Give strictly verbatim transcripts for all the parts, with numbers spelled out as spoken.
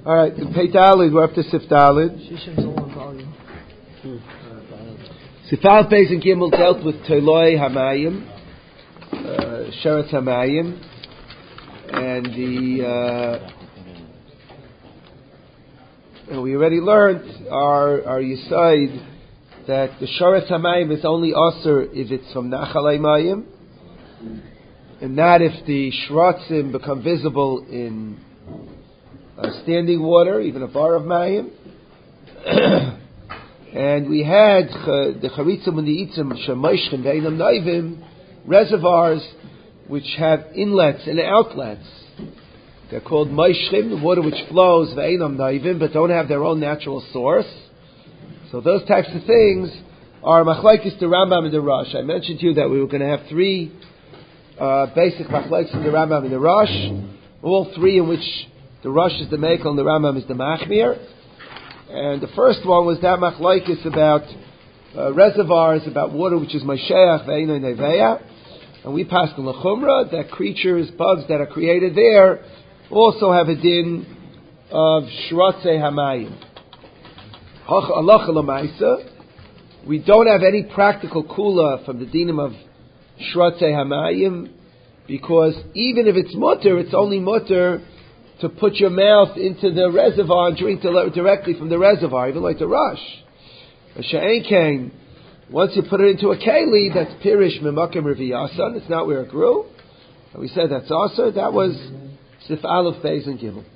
All right, in Pei Dalid, we're up to Sif Dalid. Shishim's a long volume. Sif Al Beis and Gimel dealt with Teiloi Hamayim, uh, Sheretz Hamayim, and the uh, and we already learned our our Yisaid that the Sheretz Hamayim is only Aser if it's from Nachalei Mayim, and not if the Shratzim become visible in Uh, standing water, even a bar of mayim. And we had uh, the charitzim and the itzim shemoishchem ve'inam naivim, reservoirs which have inlets and outlets. They're called moishchem, the water which flows ve'inam naivim, but don't have their own natural source. So those types of things are machlokes the Rambam and the Rosh. I mentioned to you that we were going to have three uh, basic machlokes in the Rambam and the Rosh, all three in which the Rosh is the Mekel and the Rambam is the Machmir. And the first one was that machlokes about uh, reservoirs, about water which is Mashiach ve'ino neveya. And we passed on the Chumrah that creatures, bugs that are created there also have a din of Shratzei Hamayim. Halacha l'maisa, we don't have any practical kula from the dinim of Shratzei Hamayim, because even if it's mutter, it's only mutter to put your mouth into the reservoir and drink directly from the reservoir, even like the Rosh. A she'ein kain, once you put it into a keli, that's pirish mimakim reviyasan, it's not where it grew. And we said that's also, that was Sif Aleph Beis and Gimel.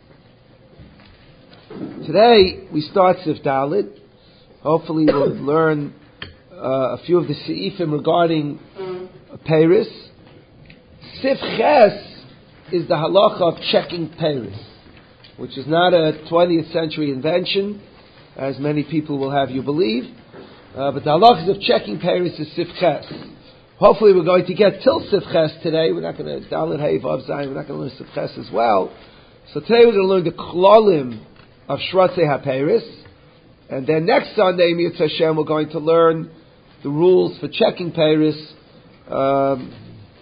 Today, we start Sif Dalid. Hopefully we'll learn uh, a few of the seifim regarding Paris. Sif Ches is the halacha of checking Paris, which is not a twentieth century invention, as many people will have you believe. Uh, but the halachas of checking Paris is Sif Ches. Hopefully we're going to get till Sif Ches today. We're not going to, Dalet Hey Vav Zayin, we're not going to learn Sif Ches as well. So today we're going to learn the Klolim of Shratzei HaParis. And then next Sunday, Mitzvah Hashem, we're going to learn the rules for checking Paris, um,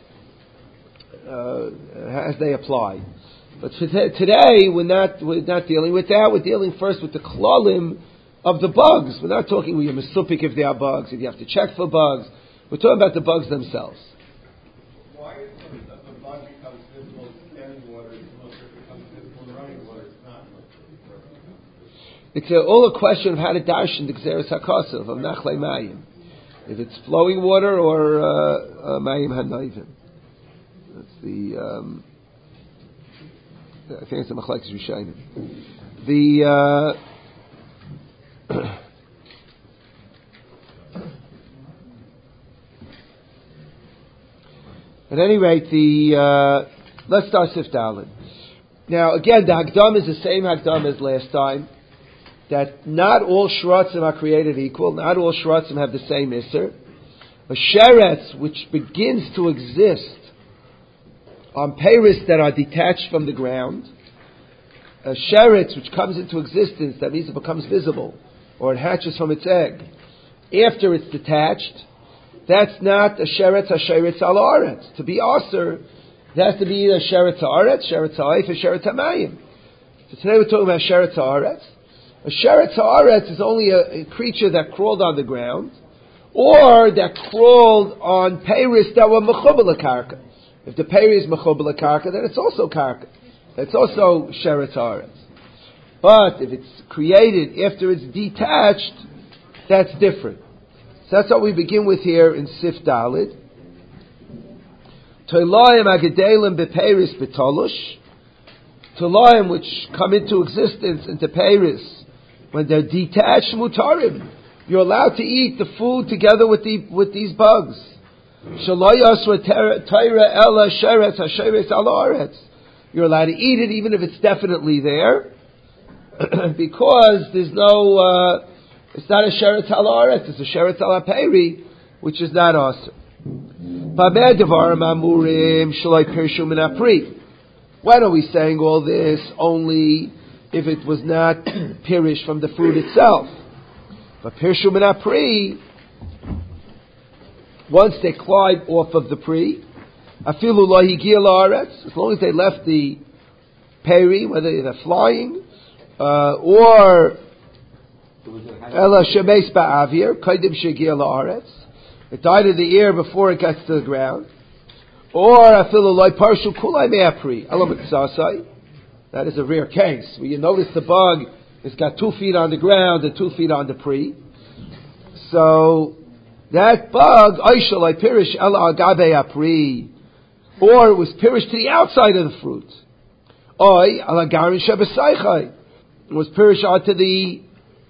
Uh, as they apply. But for t- today, we're not we're not dealing with that. We're dealing first with the klolim of the bugs. We're not talking with your mesupik if they are bugs, if you have to check for bugs. We're talking about the bugs themselves. Why is it that the bug becomes visible in standing water, it becomes visible in running water? It's not. It's a, all a question of how to darshan the Gzeres HaKosov of Nachlei Mayim. If it's flowing water or uh, uh, Mayim HaNoivim. That's the, um, I think it's the Machlekes Rishonim. The, uh, at any rate, the, uh, let's start Sif Dalid. Now, again, the Hagdam is the same Hagdam as last time, that not all Shratzim are created equal, not all Shratzim have the same Isser. A Sheretz, which begins to exist on peiros that are detached from the ground, a sheretz which comes into existence, that means it becomes visible, or it hatches from its egg, after it's detached, that's not a sheretz, a sheretz al aretz. To be aser, it has to be either sheretz haaretz, sheretz ha'if, or sheretz ha'mayim. So today we're talking about sheretz haaretz. A sheretz haaretz is only a, a creature that crawled on the ground, or that crawled on peiros that were mechubel karka. If the peri is mechubel karka, then it's also karka. It's also sheretz haaretz. But if it's created after it's detached, that's different. So that's what we begin with here in Sif Dalid. Toilayim agadelim beperis betolush. Toilayim which come into existence into peris when they're detached mutarim. You're allowed to eat the food together with the with these bugs. You're allowed to eat it even if it's definitely there, because there's no, uh, it's not a sheretz al haaretz, it's a sheretz al haperi, which is not awesome. When are we saying all this only if it was not pirish from the fruit itself? But pirshu min hapri, once they climb off of the pri, afilu lo higia la'aretz, as long as they left the peri, whether they're flying, uh, or Ela shemeis ba'avir kaidim shegia la'aretz. It died in the air before it gets to the ground. Or afilu loy parshu kulai me'apri ela mitzasai. That is a rare case where you notice the bug has got two feet on the ground and two feet on the pri. So that bug aishal I pirish ela agabe apri, or it was pirished to the outside of the fruit. Oy ala garin shebesaychai. It was pirished onto the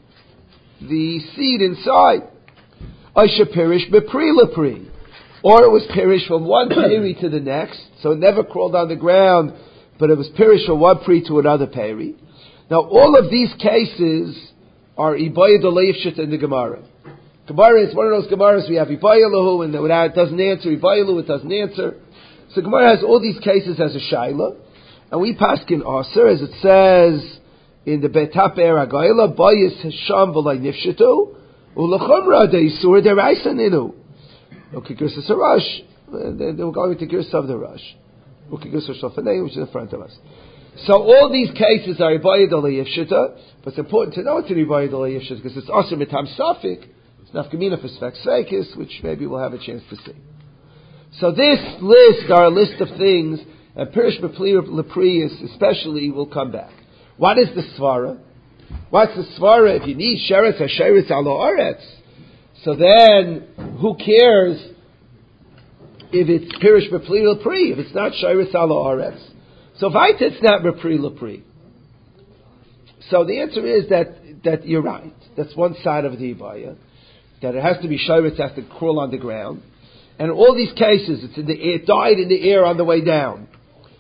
the seed inside. Aisha pirish bepri lepri, or it was pirished from one peri to the next, so it never crawled on the ground, but it was pirished from one pri to another peri. Now all of these cases are ibayah delayivshit in the Gemara. Gemara is one of those Gemaras we have ibayah lahu, and without it doesn't answer, ibayah lahu, it doesn't answer. So Gemara has all these cases as a shaila, and we paskin aser, as it says in the Betap Eragayla, Bayis Hasham V'lai Nifshitu, Ulachumra Deisur Deraisa Ninu. Okay, Girsa Sarash, they were going to Girsa of the Rush. Okay, Girsa Shofanei, which is in front of us. So all these cases are Ibayad Alei Yifshita, but it's important to know it's an Ibayad Alei Yifshita, because it's also Mitam Safik, it's Nafkamina for Sveksekis, which maybe we'll have a chance to see. So this list are a list of things, and Pirish B'Pli Lepri especially will come back. What is the svara? What's the svara? If you need sheretz or sheretz ala aretz, so then who cares if it's pirish b'pli l'pri? If it's not sheretz ala aretz, so vayta it's not b'pri l'pri. So the answer is that that you're right. That's one side of the ibaya, that it has to be sheretz, has to crawl on the ground, and in all these cases it's in the air, it died in the air on the way down,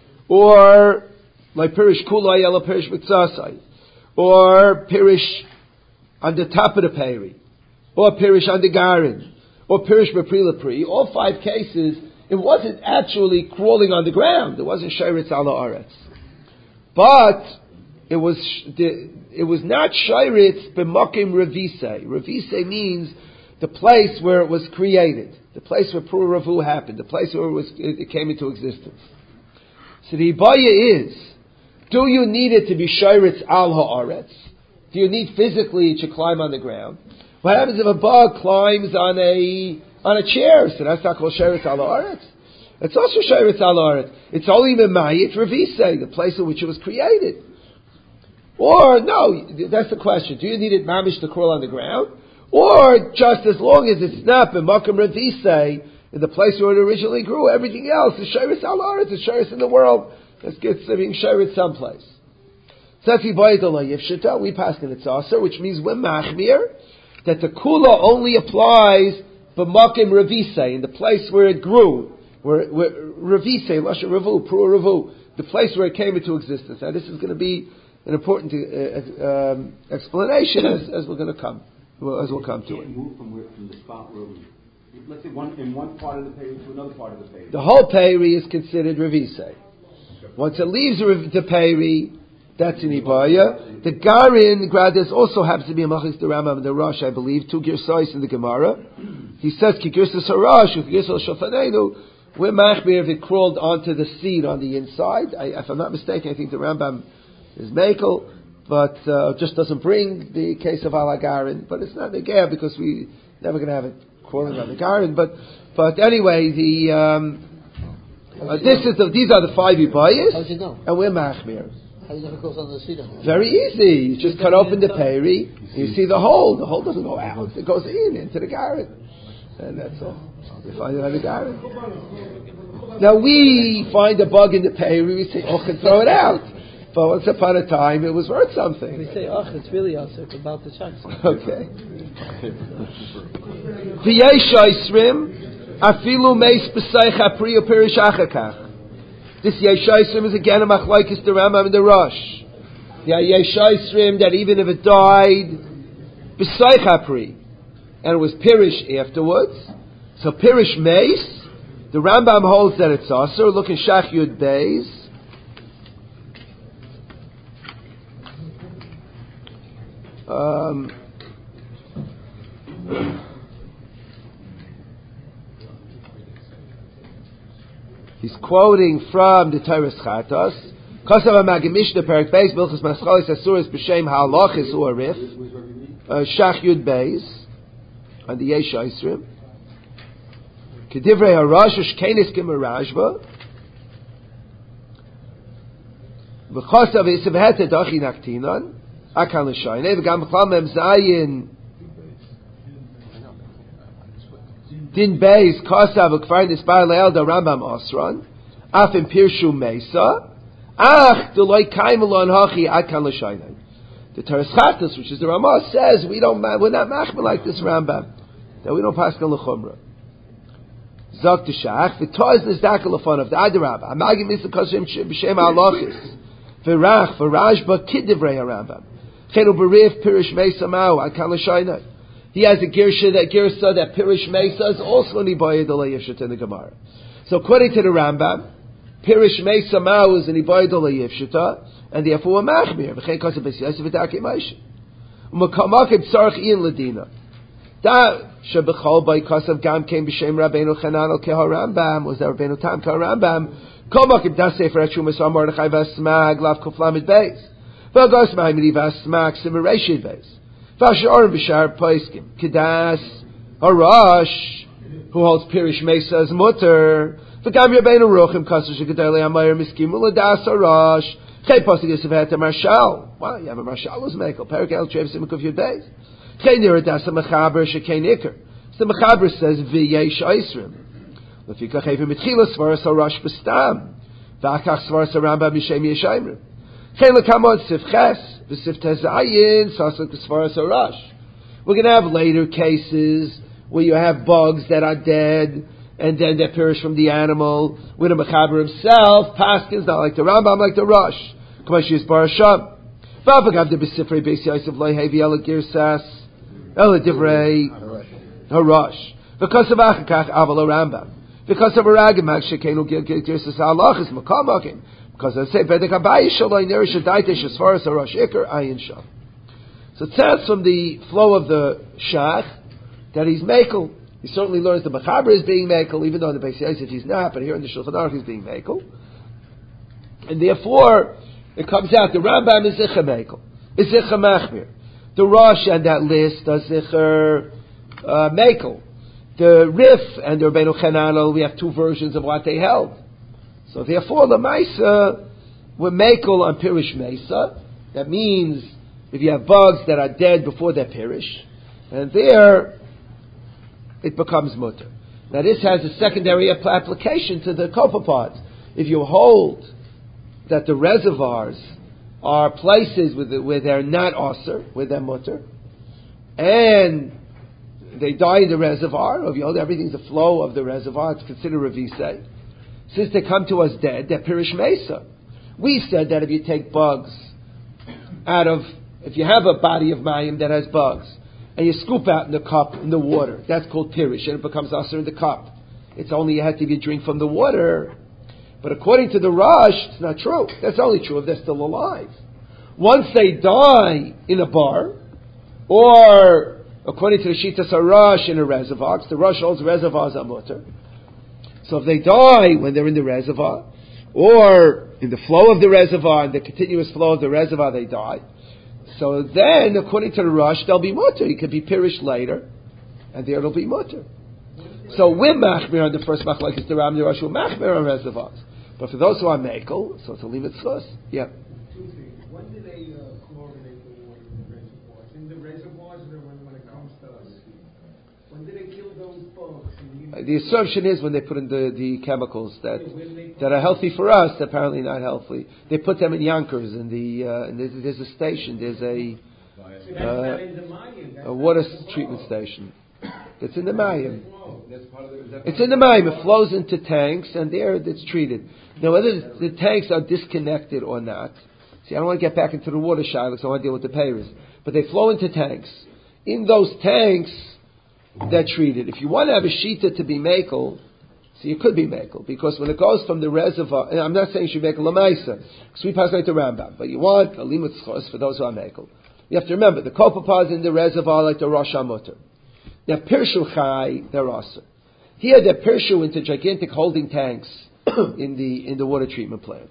or like pirish kulay ela pirish mitzasai, or pirish on the top of the peri, or pirish on the garin, or pirish b'pri l'pri. All five cases, it wasn't actually crawling on the ground. It wasn't shayritz ala aretz, but it was it was not shayritz b'makim revise. Revise means the place where it was created, the place where Pur Ravu happened, the place where it was it came into existence. So the ibaya is, do you need it to be shayritz al ha'aretz? Do you need physically to climb on the ground? What happens if a bug climbs on a on a chair? So that's not called shayritz al ha'aretz. It's also shayritz al ha'aretz. It's only memayit revise, the place in which it was created. Or no, that's the question. Do you need it mamish to crawl on the ground, or just as long as it's not b'makom revise, in the place where it originally grew, everything else is shayritz al ha'aretz, is shayritz in the world. Let's get being shayritz someplace. So that's Ibayad Alei Yifshita. We pass in its aser, which means we're machmir, that the kula only applies b'makim revise, in the place where it grew, where, where revise, lasha revu, pru revu, the place where it came into existence. Now this is going to be an important uh, um, explanation as, as we're going to come, as we'll come to it. Move from, where, from the spot where we, let's say one in one part of the peri to another part of the peri. The whole peri is considered revise. Once it leaves the peri, that's an ibaya. The garin grades also happens to be a machis the Rambam and the Rosh, I believe, two girsais in the Gemara. He says ki girsas harash, ki girsas shofanenu. We're machmir if it crawled onto the seed on the inside. I, if I'm not mistaken, I think the Rambam is mekel, but uh, just doesn't bring the case of ala garin. But it's not negaya because we never going to have it crawling on the garin. But but anyway, the um, uh, this is the, these are the five ibayas, How do you know? and we're machmir. How do you know if it goes on the seed? Very easy. You just cut open the peri, you see the hole. The hole doesn't go out; it goes in into the garret, and that's all. You find it on the garret. Now we find a bug in the peri, we say, "Oh, and throw it out." But once upon a time, it was worth something. We say, "Oh, it's really also about the chunks." Okay. V'yeshaisrim afilu meis b'seich apri upirish achakach. This Yeshaisrim is again a machlaikis the Rambam and the Rosh. The Yeshaisrim that even if it died b'seich apri and it was pirish afterwards, so pirish meis, the Rambam holds that it's also. Look in Shach Yud Beis. Um, he's quoting from the Teres Chatos, Kasav Magid Mishnah Perak Beis Bilchus Maschalis Asuris B'Shem Ha'alachis U'Arif Shach Yud Beis on the Yesh Yisrim Kedivrei Harash Shkenis Kimarajva V'Chasav Yisav Heta Dachi Naktinon Akan L'Shayne V'Gam B'Chlam Mem Zayin Din Beis Kasav V'Kvar Nispar Le'el Da Rambam Osran Afim Pirshu Mesa Ach, the loy kaimelon hachi akan l'shayne. The Teres Chatos, which is the Ramah, says we don't, we're not machmir like this Rambam, that we don't pass on l'chumra. Zok the shach, v'toz nizdakel l'fon of the Adarab. Amagim is the kosim b'shem ha'alachis. V'rach, v'raj ba kidivrei ha'Rambam. Chenu b'rif pirish mesa ma'u akan l'shayne. He has a girsha that girsa that pirish mesa is also nibayah d'lei yivshet in the Gemara. So according to the Rambam, Pirish Mesa Mao is an Ibaydol Yivshita, and therefore a Machmir. V'chein Kosev Beis Yosef v'Darkei Moshe. U'makamakid Tzarech Ian Ladina. Da Shebechol Bei Kosev Gam came B'Shem Rabbeinu Chananel Keha Rambam. Was that Rabbeinu Tam Keha Rambam? Komakid Das Sefer Etchumas Amordechai V'Asmag Lav Kuflamid Beis. V'Agos Ma'imidi V'Asmag Simereshid Beis. V'Asharim B'Shar Poiskim. Kedas Harash, who holds Pirish Mesa as Mutter. V'gam Rabbeinu Ruchim Kasser Shekadei Amayir Miskim Uladas Harash. Chay Pasuk Yosef Heta Marshal. Wow, you have a Marshal who's Mekel. Perik El Trev Simuk Yud Beis. Chay Niradas Mechaber Shekei Niker. So the Mechaber says V'yesh Oisrim. Lefikach Evim Mitchila Svaras Harash B'stam. V'akach Svaras Rambam Mishem Yeshayimrim. Chay Lekamod Sifches V'Sif Tezayin Sasuk Svaras Harash. We're going to have later cases where you have bugs that are dead, and then they perish from the animal, with a Mechaber himself, Paskins, not like the Rambam, like the Rosh. Kamashi is Barasham. Vavagav de B'Sifrei Beis Yosef Loi Hevi Ela Girsas, Ela Divrei Harash. Because of Achakach Aval Rambam. Because of Aragimag Shekenu Girsas Halachis Makamakim. Because I say, Bedek Abayi Shaloi Nerish Adaitish as far as Harash Iker Ayin Shal. So it sounds from the flow of the Shach that he's Mekel. He certainly learns the Mechaber is being Mekel, even though in the Beis Yosef he's not, but here in the Shulchan Aruch he's being Mekel. And therefore, it comes out, the Rambam is Zicha Mekel, is Zicha Machmir. The Rosh and that list does Zicha uh, Mekel. The Rif and the Rabbeinu Chananel, we have two versions of what they held. So therefore, the Maisa, we're Mekel on Pirish Mesa. That means, if you have bugs that are dead before they perish, and there, it becomes mutter. Now this has a secondary ap- application to the copepods. If you hold that the reservoirs are places with the, where they're not osir, where they're mutter, and they die in the reservoir, or if you hold everything's the flow of the reservoir, it's considered revisei. Since they come to us dead, they're pirish mesa. We said that if you take bugs out of, if you have a body of mayim that has bugs, and you scoop out in the cup, in the water, that's called pirish, and it becomes usher in the cup. It's only you have to be drink from the water. But according to the Rosh, it's not true. That's only true if they're still alive. Once they die in a bar, or according to the Shitas HaRosh in a reservoir, the Rosh holds reservoirs are mutter. So if they die when they're in the reservoir, or in the flow of the reservoir, in the continuous flow of the reservoir they die, so then, according to the Rosh, they'll be mutter. It could be pirish later, and there it'll be mutter. So we're machmir on the first machlokes, the Ram and the Rosh, we're machmir on reservoirs. But for those who are mekel, so it's a limit tzchus. Yeah. Two things. When do they uh, chlorinate the water in the reservoirs? In the reservoirs, or when, when it comes to us? When do they kill those bugs? Uh, the assumption is when they put in the, the chemicals that that are healthy for us, apparently not healthy. They put them in Yonkers, in the uh, and there's, there's a station, there's a uh, a water treatment station. It's in the Mayim. It's in the Mayim. It flows into tanks, and there it's treated. Now, whether the tanks are disconnected or not, see, I don't want to get back into the water shy, because I want to deal with the payers. But they flow into tanks. In those tanks, they're treated. If you want to have a shita to be makel, see, it could be makel, because when it goes from the reservoir, and I'm not saying you should make a lamaisa, because we pass like the Rambam, but you want a limit schos for those who are makel. You have to remember, the copepods in the reservoir like the Rosh HaMutter. Now, Pirshu Chai, they're also. Here, they're Pirshu into gigantic holding tanks in the in the water treatment plant.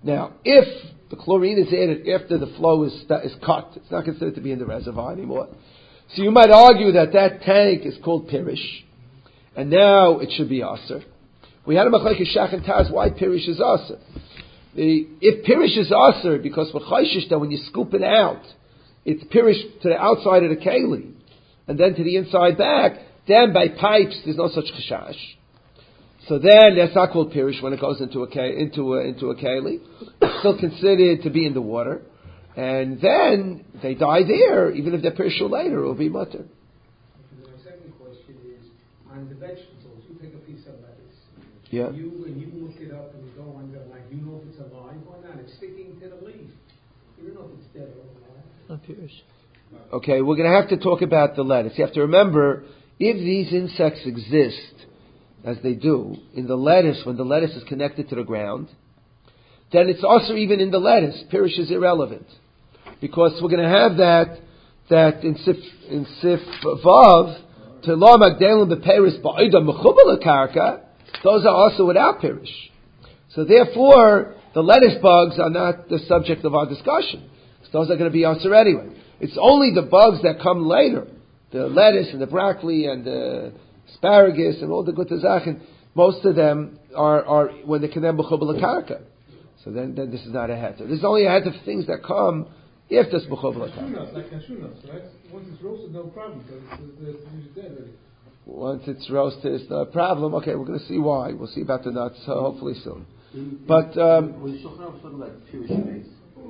Now, if the chlorine is added after the flow is is cut, it's not considered to be in the reservoir anymore. So you might argue that that tank is called pirish, and now it should be aser. We had a machlekes Shach and Taz why pirish is aser. The, if pirish is aser, because we're chayshish that when you scoop it out, it's pirish to the outside of the keli, and then to the inside back, then by pipes there's no such chashash. So then that's not called pirish when it goes into a into a, into a keli. It's still considered to be in the water, and then they die there. Even if they're pirishul later, it will be mutter. My second question is on the vegetables. You take a piece of lettuce. Yeah. You when you look it up and you go under the line, you know if it's alive or not. It's sticking to the leaf. You don't know if it's dead or alive. Not pirish. Okay, we're going to have to talk about the lettuce. You have to remember, if these insects exist, as they do, in the lettuce, when the lettuce is connected to the ground, then it's also even in the lettuce. Pirish is irrelevant. Because we're going to have that, that in Sif, in Sif Vav, to la magdelin beperis ba'ida mechubal karka, those are also without pirish. So therefore, the lettuce bugs are not the subject of our discussion. Those are going to be answered anyway. It's only the bugs that come later, the lettuce and the broccoli and the asparagus and all the good zachen. Most of them are, are when they can b'chubal karka. So then, then this is not a heter. There's only a heter of things that come if there's b'chubal karka. Cashew nuts, like cashew nuts, right? Once it's roasted, no problem, because it's, it's, it's dead already. Once it's roasted, it's not a problem. Okay, we're going to see why. We'll see about the nuts uh, hopefully soon. But um, when Shulchan Aruch was talking about pirish mace,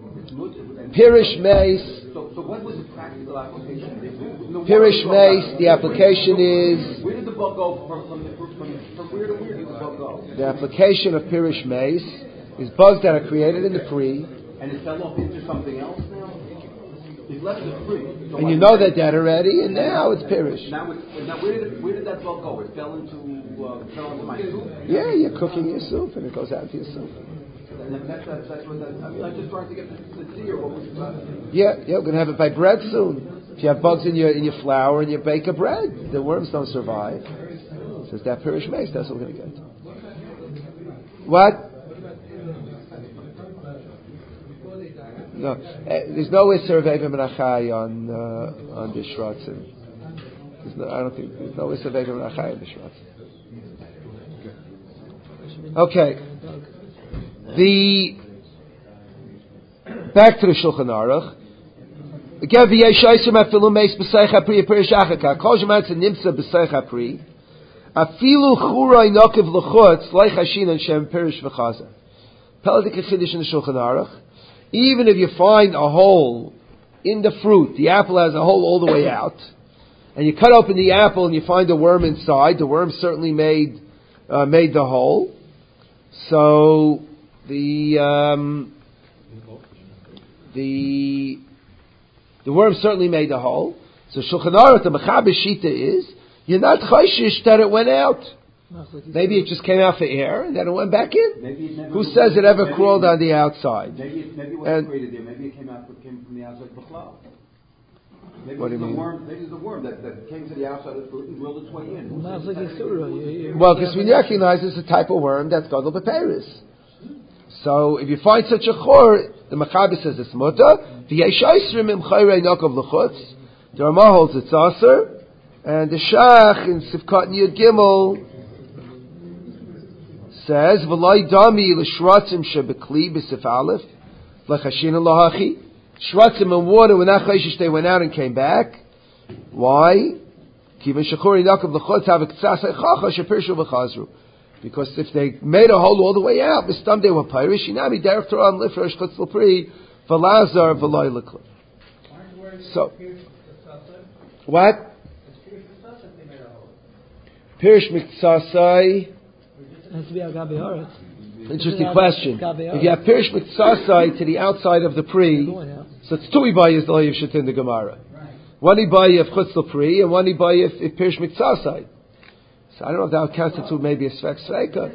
pirish mace. So, so what was the practical application? Pirish mace. The application is. Where did the bug go from from, the, from, from where to where did the bug go? The application of pirish mace is bugs that are created in the pre. And it fell off into something else now. It left the pre. So And you know they're dead already, and now it's pirish. Now, it, now where did it, where did that bug go? It fell into uh, fell into my soup. Yeah, you're cooking your soup, and it goes out to your soup. And that's, that's, that's what that, I mean, I'm just trying to get the, the seer. What was uh, Yeah, yeah, we're going to have it by bread soon. If you have bugs in your in your flour and you bake a bread, the worms don't survive. It says that pirish mace, that's what we're going to get. What? No, uh, there's no Isser of Evim Menachai on uh, on the Shratzim. There's no, I don't think there's no Isser of Evim Menachai on the Shratzim. Okay. The back to the Shulchan Aruch. Again, v'yeshaysim afilu meis b'seich hapri pirish achaka. Kol shematz nimtza b'seich hapri. Afilu churay nokiv l'chutz loy chashinan shem pirish v'chaza. Peladik chiddush in the Shulchan Aruch. Even if you find a hole in the fruit, the apple has a hole all the way out, and you cut open the apple and you find a worm inside. The worm certainly made uh, made the hole. So the um, the the worm certainly made the hole. So Shulchan Aruch, the Mechaber Shita is you're not chayshish that it went out. Maybe it just came out for air and then it went back in. maybe it never Who says it ever crawled it, on the outside? Maybe it, maybe it And- wasn't created there. Maybe it came out came from the outside of the cloud. Maybe What do it's you the mean? worm. Maybe it's the worm that, that came to the outside of the fruit and drilled its way in. Who Well, says it's like that- a surah. You- you- Well, because we recognize it's a type of worm that's gadol b'peiris. So if you find such a chor, the Mechaber says it's muta. V'yeshaysrim im chayrei nokov l'chutz. The Ramah holds it's aser, and the Shach in Sivkat Yud Gimel says v'lai dami l'shratzim shebekli b'sif aleph l'chashin lahachi. Shratzim and water when that chayshish they went out and came back. Why? Kiven shechori nokov l'chutz have a k'tzas echacha shepirshu v'chazru. Because if they made a hole all the way out, mistam they were pirish. Inami derech Torah and lifresh chutz l'pri v'lazar v'lai l'kli. So, what? Pirish miktsasai. It has to be agabe haaretz. Interesting question. If you have pirish miktsasai to the outside of the pri, Going out. so it's two ibayas the layiv shit in the Gemara. One ibay of chutz l'pri and one ibay if, if pirish miktsasai. So I don't know if that would constitute maybe a svek sveka.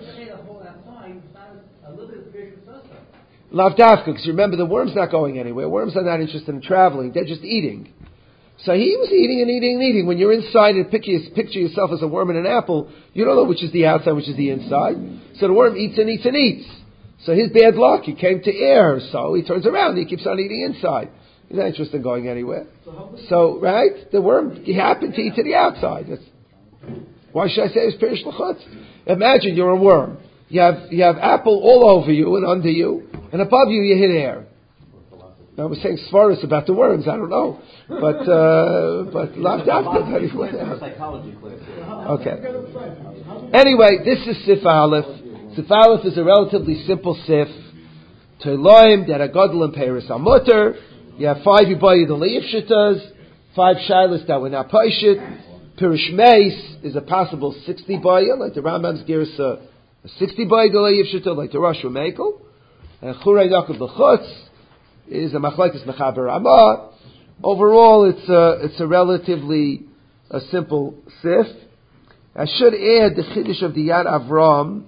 Lav dafka, because you remember the worm's not going anywhere. Worms are not interested in traveling; they're just eating. So he was eating and eating and eating. When you're inside and picture, picture yourself as a worm in an apple, you don't know which is the outside, which is the inside. So the worm eats and eats and eats. So his bad luck, he came to air, so he turns around and he keeps on eating inside. He's not interested in going anywhere. So, right, the worm, he happened to eat to the outside. That's, why should I say it's Pirish L'chutz? Imagine you're a worm. You have, you have apple all over you and under you, and above you you hit air. Now we're saying svarus about the worms, I don't know. But, uh, but lav dafka, anyway. Psychology class. Okay. Anyway, this is Sif Aleph. Sif Aleph is a relatively simple Sif. Teiloim, that are Godel and Peiris Amutter. You have five Yibayid Aliyah Shittas, five Shilas that were not Paishit. Pirish Meis is a possible sixty Bayah, like the Rambam's Girsa, a sixty Bayid Aliyah Shittas, like the Rosh Mekel. And Churei Yaakov L'chutz is a Machlekes Mechaber Ramah. Overall, it's a, it's a relatively a simple Sif. I should add the Chiddush of the Yad Avram.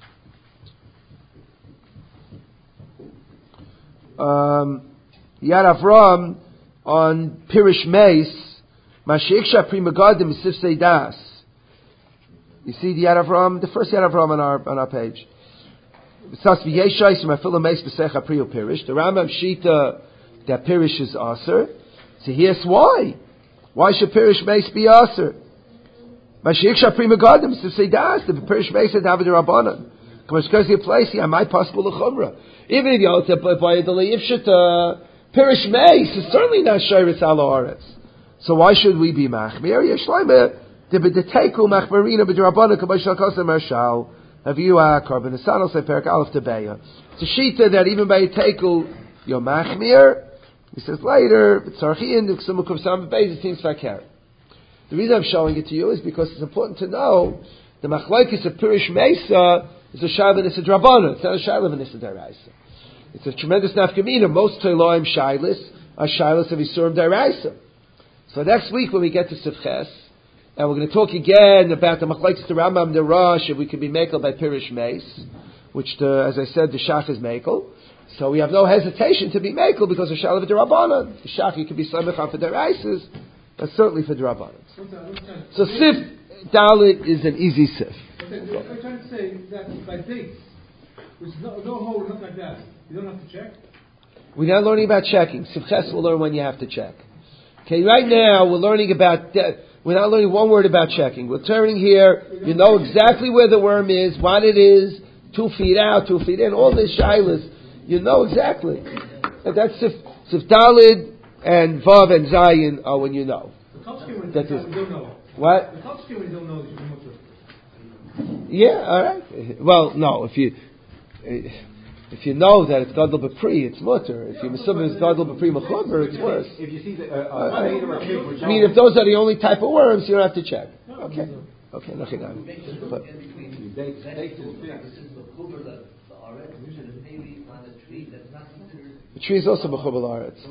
Um, Yad Avram on Pirish Meis, Mashiach Prima Gadim Sif Seidas. You see the Yad Avram, the first Yad Avram on our on our page. The Rambam Shita that Pirish is Aser. So here's why. Why should Pirish Meis be Aser? Mashiach Prima Gadim Sif Seidas. The Pirish Meis is David Rabbanan. Because you place here, my possible l'chumra. Even if you also by the leifshita Pirish Meis is certainly not shayris ala aretz. So why should we be machmir? Yeshleime the b'deteku machmirina b'drabana kabashal kosem marshal haviyua korban esano seperik alef tebeya. It's a shita that even by a teku you're machmir. He says later tzarchiin ksumukav sam beis it seems fakir. The reason I'm showing it to you is because it's important to know the machlokes of Pirish Meisa is a shayla nisa drabana. It's not a shayla nisa deraisa. It's a tremendous nafkamina. Most teiloim shaylis are shaylas of isurim deraisa. So next week when we get to Sifches, and we're going to talk again about the machlokes the Rambam the Rosh, if we can be mekel by Pirish Meis, which the, as I said the shach is mekel. So we have no hesitation to be mekel because of shayla of derabana. The shach you can be samechan for deraisas, but certainly for derabana. So Sif Dalit is an easy Sif. I'm trying to say that by dates, which is no, no hole, nothing like that, you don't have to check? We're not learning about checking. Sifches we'll learn when you have to check. Okay, right now we're learning about, de- we're not learning one word about checking. We're turning here, you know exactly where the worm is, what it is, two feet out, two feet in, all this shilas, you know exactly. And that's Sif, Sif Dalid and Vav and Zayin are when you know. That is, we don't know. What? The top we don't know. Yeah, all right. Well, no, if you if you know that it's gadol b'pri, it's mutter. If you assume it's gadol b'pri mechuber, it's worse. If you see the uh, uh, I mean, if those are the only type of worms, you don't have to check. Okay, okay, nothing. But the tree is also mechubal aretz.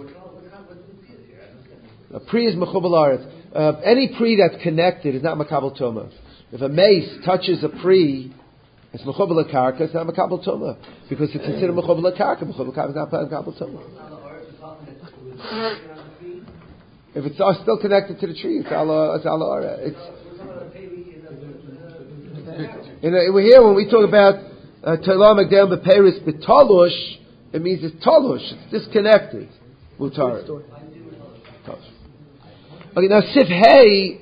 A pri is mechubal aretz. Uh, any pri that's connected is not makabel tuma. If a mace touches a pri, it's mechubal karka. It's not makabel tuma because it's considered mechubal karka. Mechubal karka is not makabel tuma. If it's uh, still connected to the tree, it's ala it's ala ara. It's in a, we're here when we talk about telah magdel beperis betalush. It means it's talush. It's disconnected. Mutar. Okay, now Sif Hey.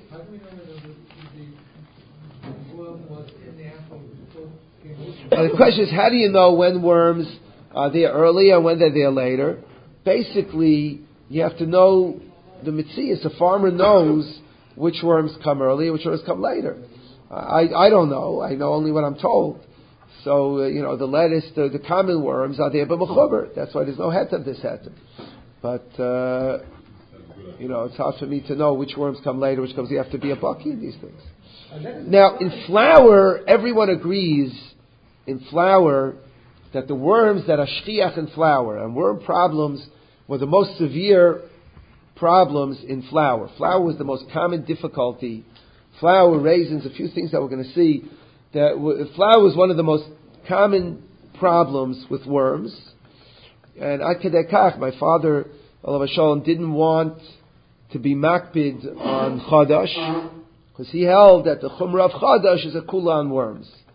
Uh, the question is, how do you know when worms are there early and when they're there later? Basically, you have to know the mitzias. A farmer knows which worms come early and which worms come later. I I don't know. I know only what I'm told. So, uh, you know, the lettuce, the, the common worms are there but mechuber. That's why there's no het of this het. But, uh, you know, it's hard for me to know which worms come later, which comes. You have to be a bucky in these things. Now, in flour, everyone agrees in flour that the worms that are shchiach in flour and worm problems were the most severe problems in flour. Flour was the most common difficulty. Flour, raisins, a few things that we're going to see. That w- flour was one of the most common problems with worms. And Ad Kedei Kach, my father, Alav Shalom, didn't want to be makbid on chadash because he held that the chumrah of chadash is a kula on worms.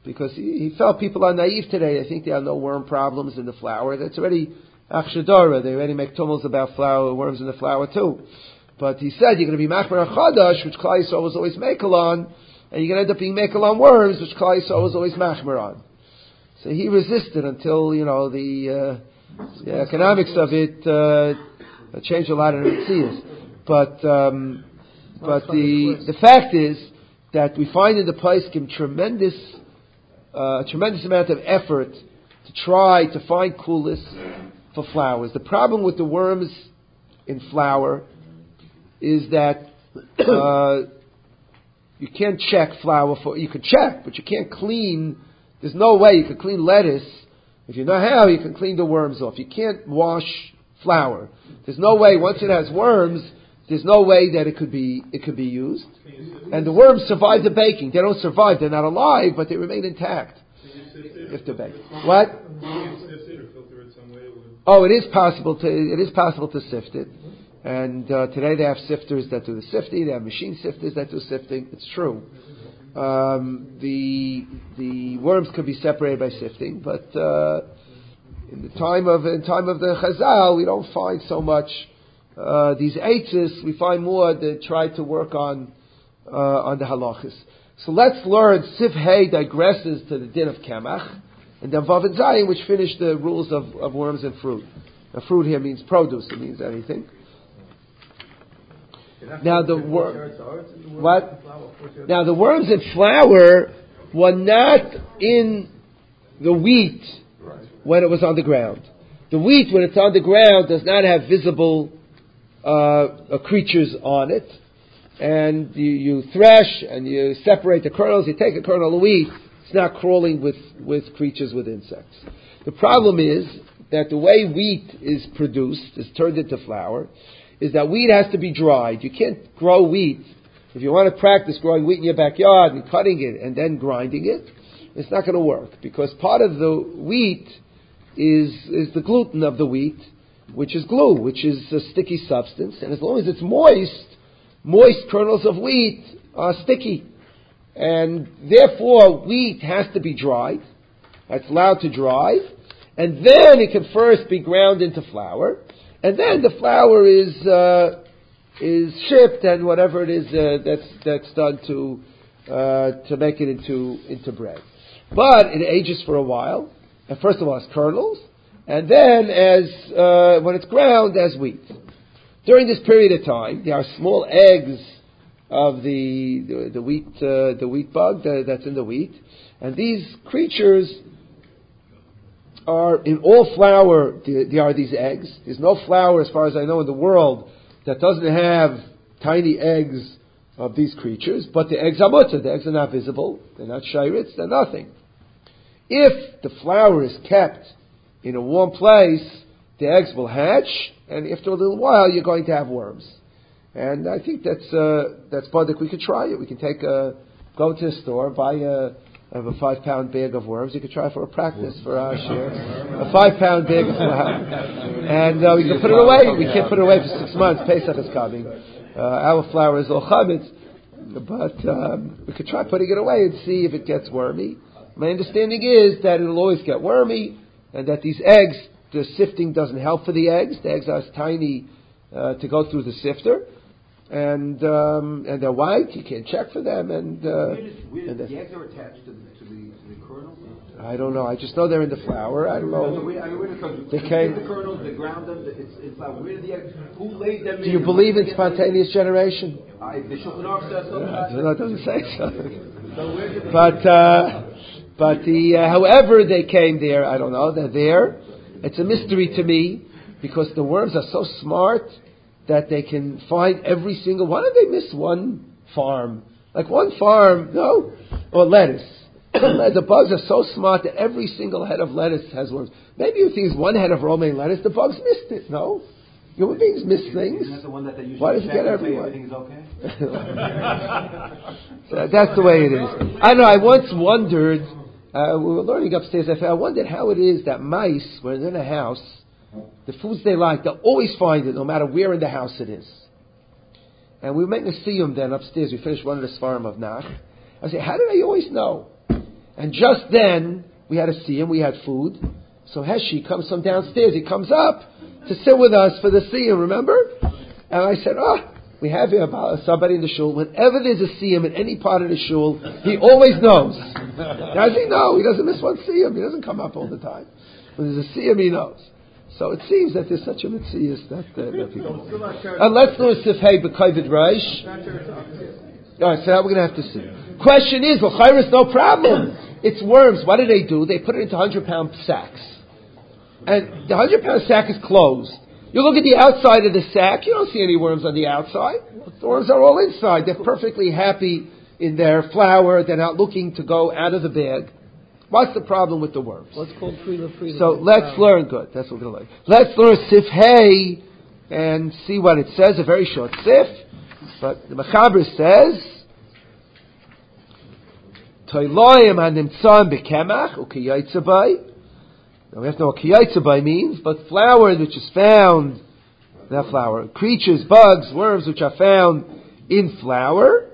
because he, he felt people are naive today. They think there are no worm problems in the flour. That's already achshadara. They already make tumults about flour, worms in the flour too. But he said you're going to be machmer chadash, which Klal Yisrael was always makel on, and you're going to end up being makel on worms, which Klal Yisrael was always machmer on. So he resisted until, you know, the, uh, the economics of it uh, changed a lot in Ritzias. But um, but the the fact is that we find in the Poskim tremendous uh, tremendous amount of effort to try to find coolness for flowers. The problem with the worms in flour is that uh, you can't check flour for, you can check, but you can't clean. There's no way you can clean lettuce. If you know how, you can clean the worms off. You can't wash flour. There's no way, once it has worms, there's no way that it could be, it could be used. And the worms survive the baking. They don't survive, they're not alive, but they remain intact if they're baked. What? Oh, it is possible to, it is possible to sift it. And uh, today they have sifters that do the sifting. They have machine sifters that do sifting. It's true. Um, the the worms could be separated by sifting, but uh, in the time of in time of the Chazal, we don't find so much uh, these eitzes. We find more that try to work on uh, on the halachas. So let's learn. Sif Hey digresses to the din of Kemach, and then Vav and Zayin, which finish the rules of, of worms and fruit. Now, fruit here means produce. It means anything. Now the wor- what? Now the worms in flour were not in the wheat when it was on the ground. The wheat, when it's on the ground, does not have visible uh, creatures on it. And you, you thresh and you separate the kernels. You take a kernel of wheat; it's not crawling with with creatures, with insects. The problem is that the way wheat is produced, is turned into flour, is that wheat has to be dried. You can't grow wheat. If you want to practice growing wheat in your backyard and cutting it and then grinding it, it's not going to work, because part of the wheat is is the gluten of the wheat, which is glue, which is a sticky substance. And as long as it's moist, moist kernels of wheat are sticky. And therefore, wheat has to be dried. It's allowed to dry. And then it can first be ground into flour. And then the flour is uh, is shipped, and whatever it is uh, that's that's done to uh, to make it into into bread. But it ages for a while, and first of all as kernels, and then as uh, when it's ground as wheat. During this period of time, there are small eggs of the the, the wheat uh, the wheat bug that, that's in the wheat, and these creatures are in all flour. There are these eggs. There's no flour, as far as I know, in the world that doesn't have tiny eggs of these creatures. But the eggs are mutter. The eggs are not visible. They're not shayritz. They're nothing. If the flour is kept in a warm place, the eggs will hatch, and after a little while, you're going to have worms. And I think that's uh, that's Badik. We could try it. We can take a go to the store, buy a. Of a five pound bag of worms. You could try for a practice for our share. A five pound bag of flour. And uh, we can put it away. We can't put it away for six months. Pesach is coming. Uh, our flour is all chametz. But um, we could try putting it away and see if it gets wormy. My understanding is that it'll always get wormy, and that these eggs, the sifting doesn't help for the eggs. The eggs are tiny uh, to go through the sifter. And um, and they're white. You can't check for them. And, uh, where does, where and the eggs are attached to the, to the, to the kernels? I don't know. I just know they're in the flour. I don't know. No, where, I mean, where does it They come? came. The kernels, they ground them. It's, it's like, where did the eggs? Who laid them in? Do you believe in spontaneous generation? I, the Shulchan Aruch says so. No, it doesn't say so. So where did they But uh, but the uh, however they came there, I don't know. They're there. It's a mystery to me, because the worms are so smart that they can find every single. Why did they miss one farm? Like one farm, no, or lettuce. The bugs are so smart that every single head of lettuce has worms. Maybe if there's one head of romaine lettuce, the bugs missed it. No, human beings miss things. Isn't that the one that they usually Why does it check get and say everyone? everything is okay? So that's the way it is. I know. I once wondered. Uh, we were learning upstairs. I wondered how it is that mice, when they're in a house, the foods they like, they'll always find it, no matter where in the house it is. And we were making a siyum then upstairs. We finished one of the svarim of Nach. I said, how did I always know? And just then, we had a siyum, we had food. So Heshi comes from downstairs. He comes up to sit with us for the siyum, remember? And I said, oh, we have here about somebody in the shul. Whenever there's a siyum in any part of the shul, he always knows. Does he know? He doesn't miss one siyum. He doesn't come up all the time. When there's a siyum, he knows. So it seems that there's such a mitzvah that, uh, that people... And let's know Sifhei B'Kovid Reish. Alright, so now we're going to have to see. Question is, L'chayris, no problem. It's worms. What do they do? They put it into one hundred pound sacks. And the one hundred pound sack is closed. You look at the outside of the sack, you don't see any worms on the outside. The worms are all inside. They're perfectly happy in their flour. They're not looking to go out of the bag. What's the problem with the worms? What's called Frila Frila? So let's learn, good, that's what we're going to learn. Let's learn Sif Hey and see what it says, a very short Sif. But the Mechaber says, Toiloyim hanimtzam bekemach ukiyaitzabay. Now we have to know what kiyaitzabay means, but flour which is found, not flour, creatures, bugs, worms which are found in flour.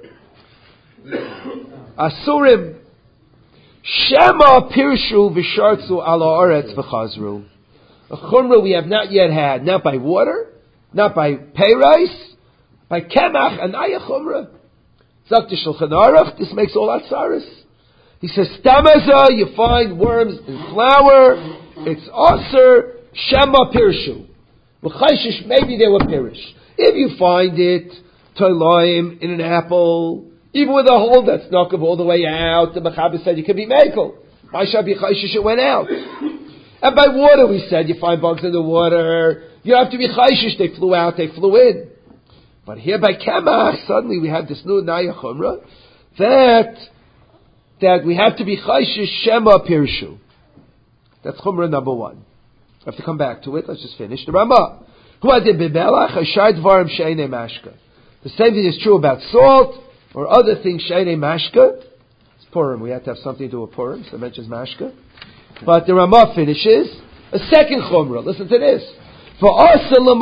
Asurim. Shema pirshu v'shartzu ala aretz v'chazru. A chumrah we have not yet had, not by water, not by peiros, by kemach, anaya chumrah. Zakti Shulchan Aruch, this makes all atzaris. He says, Stamaza, you find worms in flour, it's aser, shema pirshu. V'chayshish, maybe they were pirish. If you find it, toiloim, in an apple, even with a hole that's knocked all the way out, the Mechaber said you could be mekel. Why should be chayshish? It went out. And by water, we said you find bugs in the water. You have to be chayshish. They flew out. They flew in. But here by kemach, suddenly we have this new naya chumrah that that we have to be chayshish shema pirshu. That's chumrah number one. I have to come back to it. Let's just finish the Ramah. Who had the bibelach ashar dvarim she'enei mashka. The same thing is true about salt. Or other things, Shaynei Mashka. It's Purim. We have to have something to do with Purim, so it mentions Mashka. But the Ramah finishes a second Chumrah. Listen to this. For us,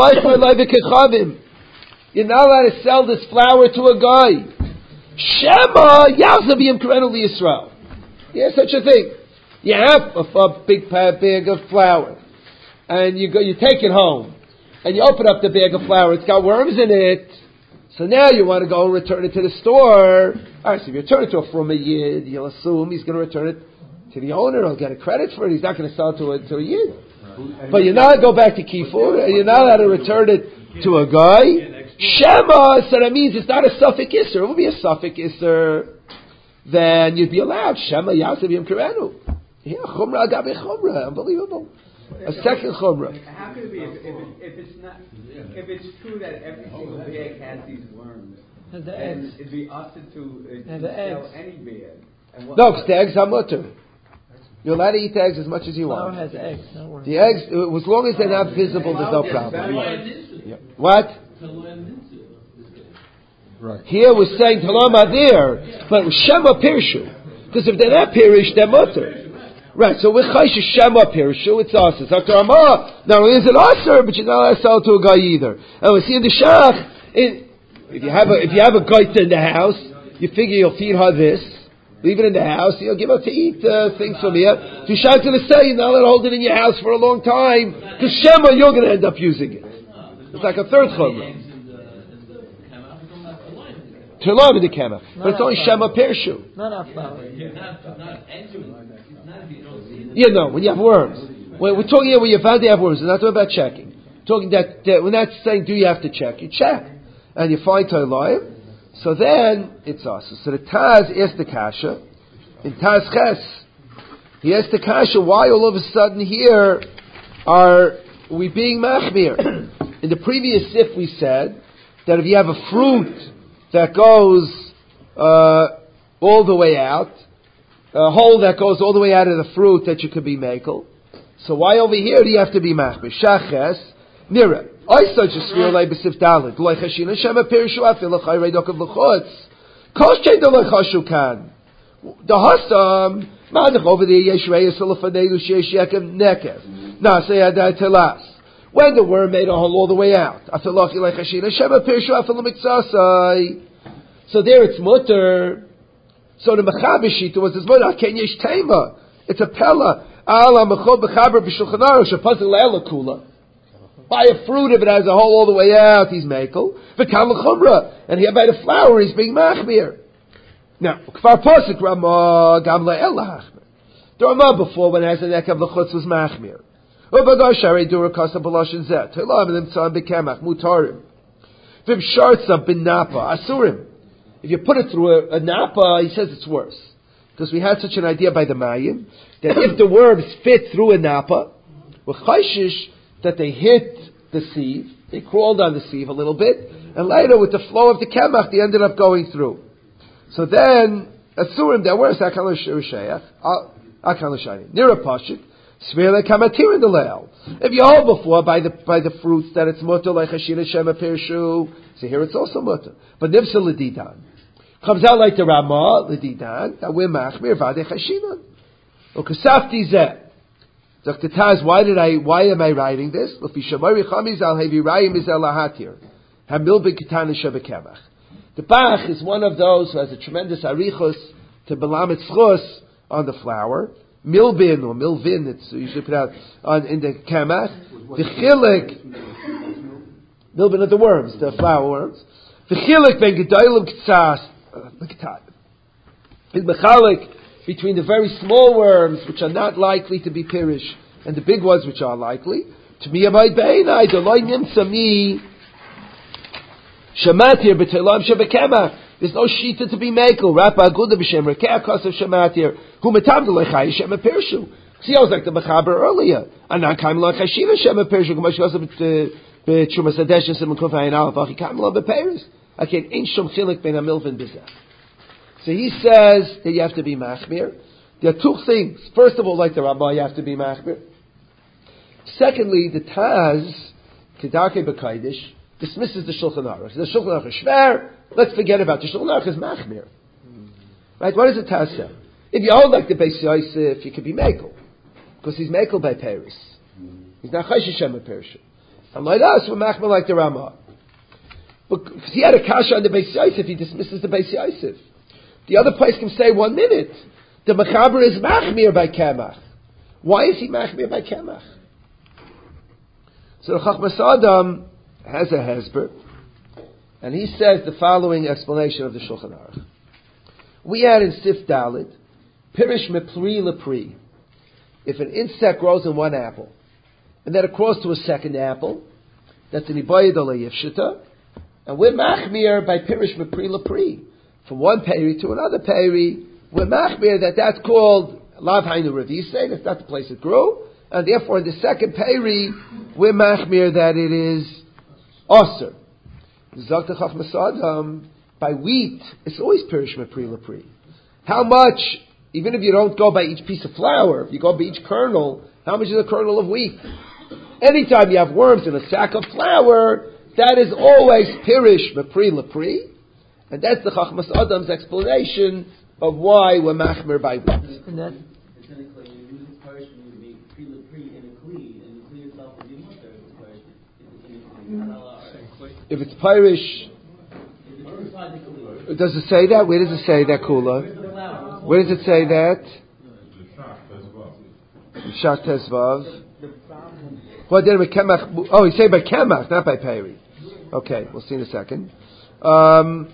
you're not allowed to sell this flour to a guy. Shema Yazabiyim Karenu Yisrael. Yeah, such a thing. You have a, a big bag of flour, and you go, you take it home, and you open up the bag of flour. It's got worms in it. So now you want to go and return it to the store. Alright, so if you return it to a from a yid, you'll assume he's going to return it to the owner. He'll get a credit for it. He's not going to sell it to a, to a yid. Right. But you're not going to go back to Kifur, and you're not allowed to return it to a guy. Shema, so that means it's not a Suffolk Isser. It would be a Suffolk Isser, then you'd be allowed. Shema Yasab Yom Karenu. Yeah, Chumrah Agabe Chumrah. Unbelievable. A second chumrah. How could it be if, if, it, if it's not if it's true that every single bag has these worms, and the then eggs. it'd be us to, uh, and to the sell eggs. any bag. And what, no, because the eggs are mutter. You're allowed to eat the eggs as much as you Flour want. has eggs. No worms. The eggs, as long as they're not visible, there's no problem. Yeah. What? Right. Here we're saying Talam Adir, but Shema Pirshu. Because if they're not Pirish, they're mutter. Right, so with Chayshish Shema Pirshu, it's us. It's Doctor Amah. Not only is it usher, but you're not allowed to sell it to a guy either. And we see in the Shach, if you have a, if you have a goita in the house, you figure you'll feed her this, leave it in the house, you'll give her to eat uh, things from here. If you shout to the say, you're not allowed to hold it in your house for a long time, because Shema, you're going to end up using it. It's like a third chumrah. Terlam in the kemach, but it's only Shema Pirshu. Not our flour. Yeah, no, when you have worms. When we're talking here when you found they have worms, we're not talking about checking. We're talking that, that we're not saying do you have to check. You check. And you find Toilayim. So then, it's us. So the Taz asked the Kasha, in Taz Ches, he asked the Kasha, why all of a sudden here are we being machmir? In the previous sif we said that if you have a fruit that goes uh, all the way out, a hole that goes all the way out of the fruit that you could be makel. So why over here do you have to be machmir? Shaches, nira. I such a sphere like besif dalit. Lo chashina shema pirshu afil l'chay reidok of l'chutz. Koshkei do l'chashu kan. The hasam manach over there yesh reyes l'faneilu sheyesh yekem nekev. Nasei adai telas. When the worm made a hole all the way out. Afil l'chay like chashina shema pirshu afil l'mitzasai. So there it's mutter. So the Mechaber Shita was this one, Ken Yesh Tema. It's a Pella. Ala Mechol Bechaber B'Shulchan Aruch, Shepazil Le'ela Kula. Buy a fruit if it has a hole all the way out, he's Mekel. V'Kam L'Chumra. And here by the flower, he's being Machmir. Now, Kfar Posik Ramah Gam Le'ela Hachmir. The Ramah before, when it has an Ekav L'Chutz, was Machmir. Ubadar Sharei Dura Kasa B'Loshin Zet. Telam and Tzam B'Kemach. Mutarim. V'Im Shartza B'Napa. Asurim. If you put it through a, a Napa, he says it's worse. Because we had such an idea by the Mayim, that if the worms fit through a Napa, with Chayshish, that they hit the sieve, they crawled on the sieve a little bit, and later with the flow of the Kemach, they ended up going through. So then, Asurim, they're worse, Akan L'Shayach, Akan L'Shayach, Nira Pashik, Svele Kamatir in the Leil. If you hold before by the by the fruits that it's mutter like Hashina Shema Pirshu, so here it's also mutter. But Nivsa L'Didan. Comes out like the Ramah, L'Didan, that we're Machmir, Vadei Chashinon. Ukasafti Zeh. Doctor Taz, why did I, why am I writing this? The Bach is one of those who has a tremendous arichus to Belamet Schus on the flour. Milbin, or Milvin, it's usually put out on, in the Kamach. The Chilik, Milbin of the worms, the flour worms. The Chilik ben Gedolim Ktsas, is Mechalik between the very small worms, which are not likely to be pirish, and the big ones, which are likely. To me, Amay Beinai, Deloy Nimsa Mi, Shematir, B'Telam Shebekemach. There's no shita to be mekel. Rapa Aguda B'Shem Rekeh Kosav Shematir, Hu Metam D'Lechai Shem Pirshu. See, I was like the Mechaber earlier. Anan Kaim Lo Chashina Shem Pirshu, Kumash Kosav B'Trumas Hadesh Sim Kufayin Al Vachi Kaim Lo B'Peris. Okay, Ein Shom Chilik Ben Amilvin B'Zeh. So he says that you have to be machmir. There are two things. First of all, like the Rabbah, you have to be machmir. Secondly, the Taz, Kedarkei B'Kaidish, dismisses the Shulchan Aruch. The Shulchan Aruch is shver. Let's forget about it. The Shulchan Aruch is machmir. Right? What does the Taz say? If you hold like the Beis Yosef, you could be mekel. Because he's mekel by Paris. He's not Chaysh Hashem by Paris. And like us, we're machmir like the Ramah. Because he had a kasha on the Beis Yosef, he dismisses the Beis Yosef. The other place can say one minute. The Mechaber is machmir by Kemach. Why is he machmir by Kemach? So the Chachmas Adam has a hesber, and he says the following explanation of the Shulchan Aruch. We had in Sif Dalit, Pirish Mepri Lepri. If an insect grows in one apple, and then it grows to a second apple, that's an Ibayid Ola Yifshita, and we're machmir by Pirish Mepri Lepri. From one peri to another peri, we're machmir that that's called Lav Hainu Revisei, that's not the place it grew, and therefore in the second peri, we're machmir that it is Osir. Zok Chachmas Adam, by wheat, it's always Pirish Mepri Lepri. How much, even if you don't go by each piece of flour, if you go by each kernel, how much is a kernel of wheat? Anytime you have worms in a sack of flour, that is always Pirish Mepri Lepri. And that's the Chachmas Adam's explanation of why we're machmer by wheat. And that, Technically, you use this parish when you make pre pre in a kli, and the kli itself would be mutter if it's parish. If it's parish, does it say that? Where does it say that, Kula? Where does it say that? Shach Tezvav. Well, then Kemach. Oh, he say by Kemach, not by peri. Okay, we'll see in a second. Um,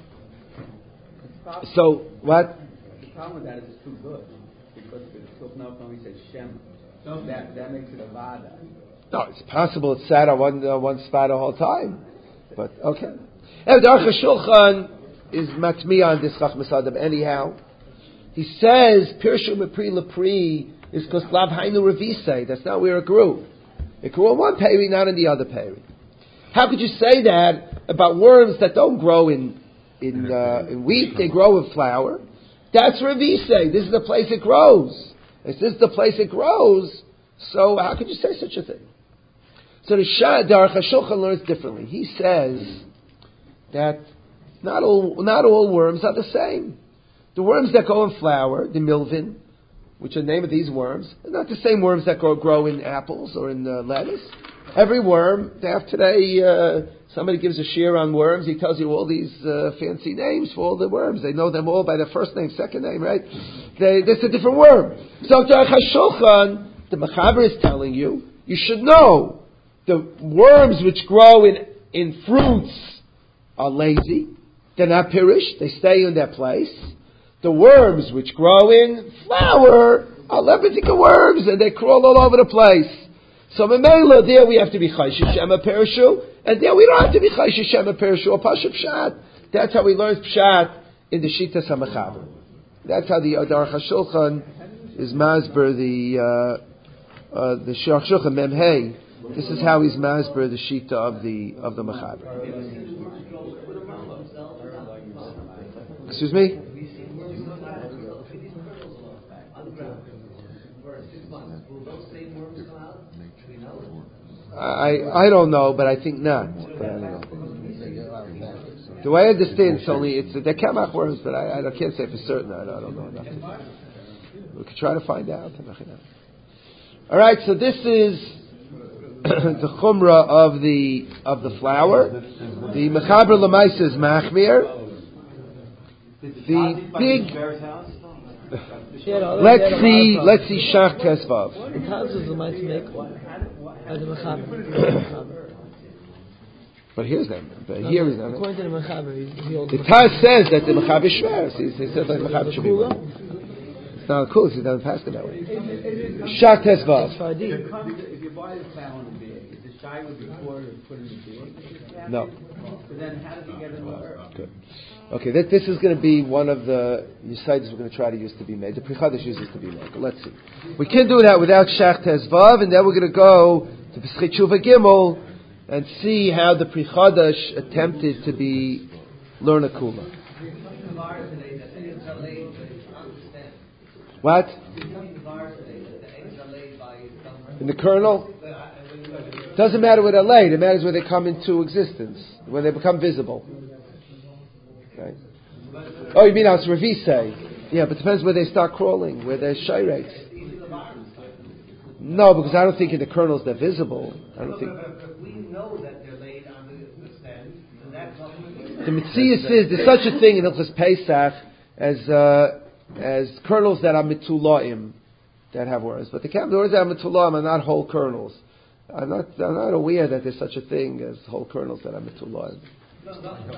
so what? The problem with that is it's too good because it's still now only says Shem. That that makes it a vada. No, it's possible it's sat on one uh, one spot the whole time, but okay. And the Aruch Shulchan is matmi on this Chachmas Adam anyhow. He says Pirshu Mepri Lepri is because Lav Hainu Revisei. That's not where it grew. It grew on one peri, not in the other peri. How could you say that about worms that don't grow in in, uh, in wheat? They grow in flour. That's Revisei. This is the place it grows. If this is the place it grows, so how could you say such a thing? So the Aruch Shulchan learns differently. He says that not all not all worms are the same. The worms that go in flour, the milvin, which are the name of these worms, are not the same worms that grow, grow in apples or in uh, lettuce. Every worm, they have today, uh, somebody gives a share on worms, he tells you all these uh, fancy names for all the worms. They know them all by their first name, second name, right? They, that's a different worm. So Derech HaShulchan, the Mechaber is telling you, you should know the worms which grow in, in fruits are lazy. They're not pirish. They stay in their place. The worms which grow in flour are lebetika worms, and they crawl all over the place. So Memela, there we have to be Chayshish Shema Perishu, and there we don't have to be Chayshish Shema Perishu or Pasha Pshat. That's how we learn Pshat in the Shita Samachaber. That's how the Derech HaShulchan is Masber, the, uh, uh, the Derech HaShulchan Memhei. This is how he's Masber, the Shita of the, of the Machaber. Excuse me? I I don't know, but I think not. But I don't know. The way I understand, it's only it's they're kamach worms, but I, I can't say for certain. I, I don't know enough. We could try to find out. All right, so this is the chumrah of the of the flour. The mechaber lemaisa is machmir. The big. Let's see. Let's see. Shach Tesvav. The Taz is the might make by the Mechaber. But here's them. But here is them. According to the Mechaber, he holds the Taz says that the Mechaber shver. He says that the Mechaber should be wrong. It's not cool. He doesn't pass it that way. Shach Tesvav. If you buy the flour in the bag, is the shy would be poured or put in the bag? No. So then, how does he get in the earth? Good. Okay, this, this is going to be one of the Yisaitis we're going to try to use to be made. The Pri Chadash uses to be made. But let's see. We can do that without Shach Tezvav, and then we're going to go to Pesachit Tshuva Gimel and see how the Pri Chadash attempted to be learn a kula. What? In the kernel? Doesn't matter where they're laid. It matters where they come into existence, when they become visible. Right. Oh, you mean as Ravi say? Yeah, but it depends where they start crawling, where they're shayreits. No, because I don't think in the kernels they're visible. I don't think. We know that they're laid on the stem, and that's not. The Metzias says there's such a thing in Hilchos Pesach as uh, as kernels that are mitulaim that have worms, but the worms that are mitulaim are not whole kernels. I'm not. I'm not aware that there's such a thing as whole kernels that are mitulaim. So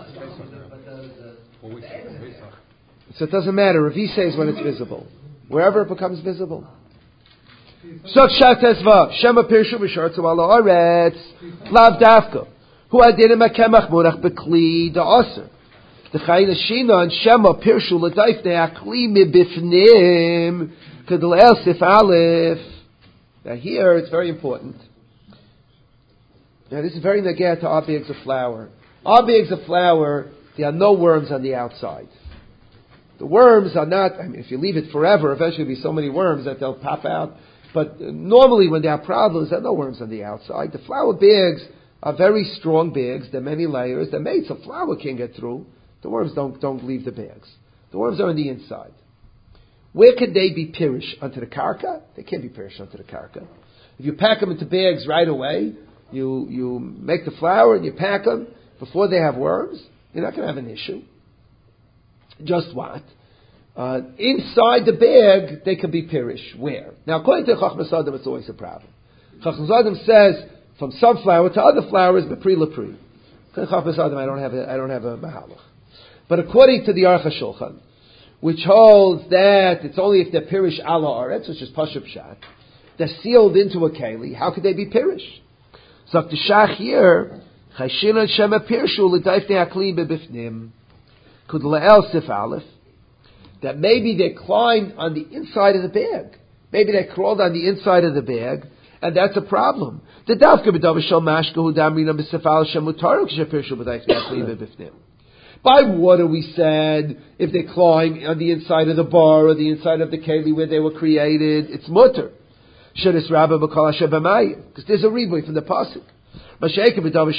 it doesn't matter. Ravi says when it's visible. Wherever it becomes visible. So Shema Pirshu B'Shartzu Ala Aretz Lav Davka Hu Adinim HaKemach Munach B'Kli Da'aser The Chayin Shina and Shema Pirshu L'Daifnei Akli Mibifnim Kedel Elsif Aleph. Now here it's very important. Now this is very negate to our bags of flour. Our bags of flour, there are no worms on the outside. The worms are not, I mean, if you leave it forever, eventually there'll be so many worms that they'll pop out. But normally when there are problems, there are no worms on the outside. The flour bags are very strong bags. There are many layers. They're made so flour can get through. The worms don't, don't leave the bags. The worms are on the inside. Where could they be pirish? Onto the karka? They can't be pirish onto the karka. If you pack them into bags right away, you, you make the flour and you pack them before they have worms, you're not going to have an issue. Just what? Uh, inside the bag, they can be pirish. Where? Now, according to Chachmas Adam, it's always a problem. Chachmas Adam says, from some flour to other flour is bepri lepri. According to Chachmas Adam, I don't have a, I don't have a mahalach. But according to the Aruch HaShulchan, which holds that it's only if they're pirish ala aretz, which is pashup shat, they're sealed into a keli, how could they be pirish? So the shach here, Chayshina Shema Pirshu L'Daifnei Akli B'Bifnim Could Le'el Sif Aleph, that maybe they climbed on the inside of the bag. Maybe they crawled on the inside of the bag, and that's a problem. The Davka B'Dav Shal Mashka Hu Damrina B'Sif Aleph Shem Mutaruk Shepirshu L'Daifnei Akli B'Bifnim. By water we said, if they climb on the inside of the bar or the inside of the keli where they were created, it's mutter. Shadis Rabba B'Kol Hashem B'Mayim, because there's a rebuy from the pasuk. But the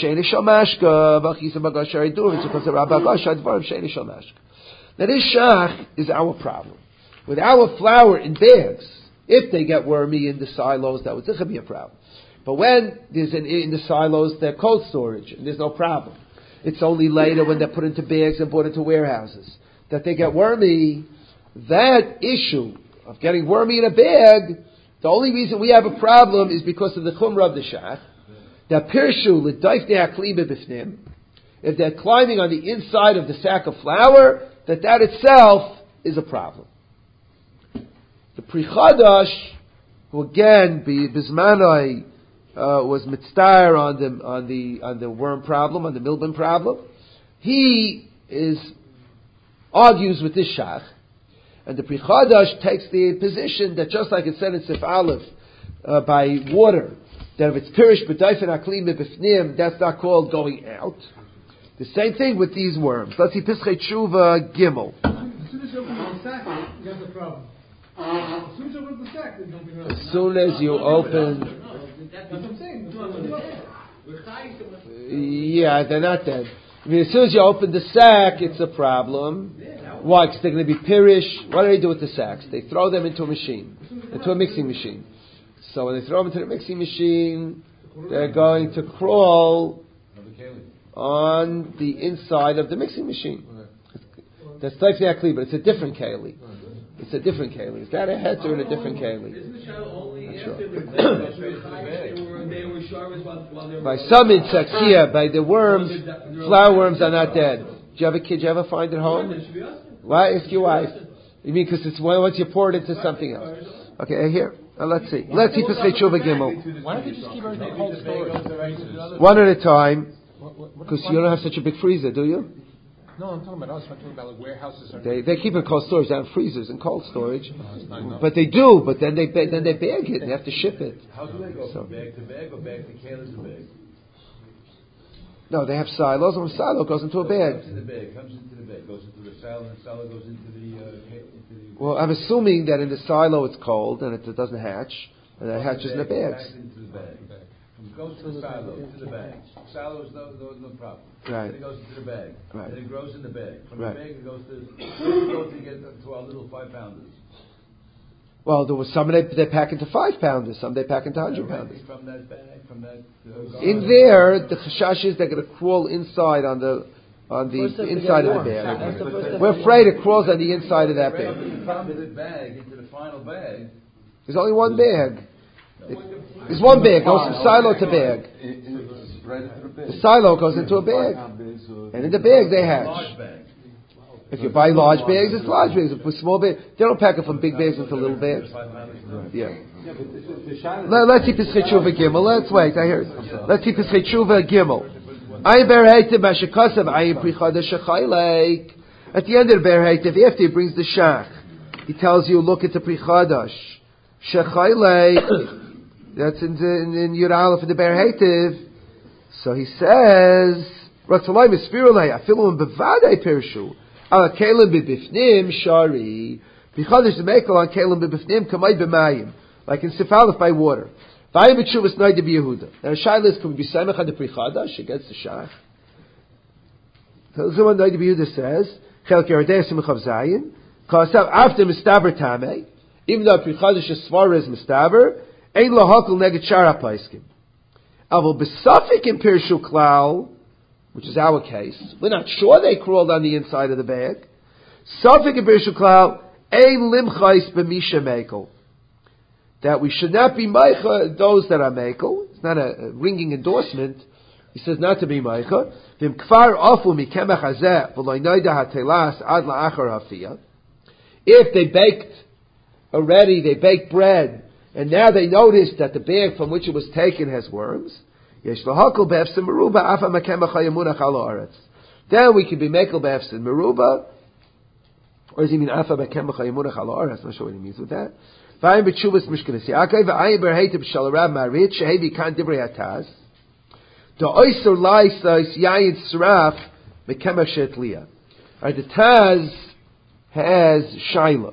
Now this shach is our problem. With our flour in bags, if they get wormy in the silos, that would be a problem. But when there's an, in the silos, they're cold storage, and there's no problem. It's only later when they're put into bags and brought into warehouses that they get wormy. That issue of getting wormy in a bag, the only reason we have a problem is because of the chumrah of the shach. That pirshu l'dayfnei hakli b'bifnim. If they're climbing on the inside of the sack of flour, that that itself is a problem. The Pri Chadash, who again, Bismanoi, uh, was mitzvah on the on the on the worm problem, on the milbin problem, he is argues with this shach, and the Pri Chadash takes the position that just like it said in Sif Aleph uh, by water, that if it's pirish b'dayfen akli mebifnim, that's not called going out. The same thing with these worms. Let's see Pischei Tshuva Gimel. As soon as you open the sack, you have a problem. As soon as you open the sack, there's nothing wrong. As soon as you open, That's what I'm saying. yeah, they're not dead. I mean, as soon as you open the sack, it's a problem. Why? Because they're going to be pirish. What do they do with the sacks? They throw them into a machine, into a mixing machine. So when they throw them into the mixing machine, they're going to crawl on the inside of the mixing machine. That's Dayfnei hakli, but it's a different keli. It's a different keli. Is that a het or a different keli? Isn't the shadow only Sure. after the they were they were sharp while while they were By some insects here, by the worms, flower worms are not dead. Do you have a kid you ever find at home? Why? Ask your wife. You mean because it's once you pour it into something else? Okay, here. Uh, let's see. Let's see Pischei Tshuva Gimel. Why don't they just keep everything cold storage? One at a time. What- what- what- Because you don't have such a big freezer, do you? No, I'm talking about us. I'm talking about like warehouses. Or They they keep it in cold storage. They have freezers and cold storage, it's not enough. but they do. But then they ba- then they bag it. They have to ship it. How do they go So- from bag to bag or bag to can to bag? No, they have silos, and a silo goes into a bag. Comes in the bag, comes into the bag, goes into the silo, and the silo goes into the, uh, ca- into the... Well, I'm assuming that in the silo it's cold and it doesn't hatch, and it hatches in the bags. Back into the bag. It goes to the silo, to the bag. Silo is no, no, no problem. Right. Then it goes into the bag. Right. Then it grows in the bag. From Right. the bag it goes to, it goes to get to our little five pounders. Well, there was some they, they pack into five pounders, some they pack into hundred pounders. From that bag, from that... Uh, In there, the chashash is they're going to crawl inside on the on the First they have to inside get of the warm. bag. That's the first step. We're afraid it crawls on the inside of that bag. From the bag into the final bag, There's only one bag. It- There's one bag, goes from silo to bag. Right into the bag. The silo goes into a bag, and in the bag they hatch. large bag. If you buy large bags, it's large bags. If it's small bags, they don't pack it from big bags into little bags. Five pounders. Yeah. Yeah, but the, the, the shine Let, let's see Pischei Tshuva Gimel. Let's wait. I hear it. Let's see Pischei Tshuva Gimel. Ayin ber heitiv b'shekasav ayin pri chadash shechayleik. At the end of the ber heitiv, after he brings the shach, he tells you, look at the pri chadash shechayleik. That's in the, in, in Yud Aleph of the ber heitiv. So he says, Ratzalai mispirulei afilum bevadei pirshu al kelim b'bifnim shari. Pri chadash mekel on kelim b'bifnim kamay b'mayim. Like in Sif Aleph by water. Vayim b'tshuvas noida b'Yehuda. Now, Shailas, can we be samech on the Pri Chadash against the Shach? So, someone noida b'Yehuda says, Chelke Yardei Simchav Zayin, Kasav after Mistaber Tameh, even though Pri Chadash is Svara is Mistaber, Ein lo hakol neged shara paiskim. Avol b'safik in Pirshu Klal, which is our case, we're not sure they crawled on the inside of the bag. Safik in Pirshu Klal, Ein limchais b'misha mekel. That we should not be meicha those that are mekel. It's not a, a ringing endorsement. He says not to be meicha. V'im kfar afu mikemach hazeh v'loy noida hatelas ad la'achar hafiyah. If they baked already, they baked bread, and now they notice that the bag from which it was taken has worms. Yesh lahakol be'efsim meruba afa makemach hayamunach ala aretz. Then we can be mekel be'efsim meruba. Or does he mean afa makemach hayamunach ala aretz? I'm not sure what he means with that. Vayim b'tshuvas mishkanis Yaakov v'ayim berheitib shal Rav Marit shehevi kan divrei hataz the oiser laisais yayin sraf mekemach shetliya. Alright, the Taz has shaila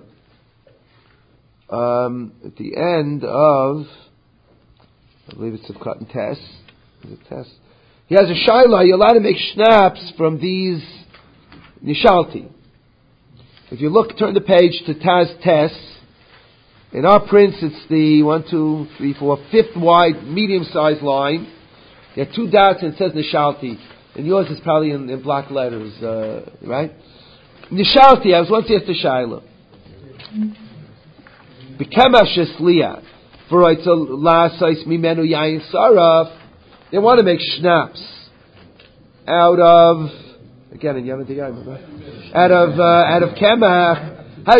um, at the end of, I believe it's a cut and test. Is it test? He has a shaila. You're allowed to make schnapps from these nishalti. If you look, turn the page to Taz Test. In our prints, it's the one, two, three, four, fifth wide, medium-sized line. There are two dots and it says Nishalti. And yours is probably in, in black letters, uh, right? Nishalti, I was once asked a Shaila. B'kemash esliya. V'roitza la'asais mimenu yayin saraf. They want to make schnapps out of, again, in Yom Tiyayim, right? Out of, uh, out of kemach. How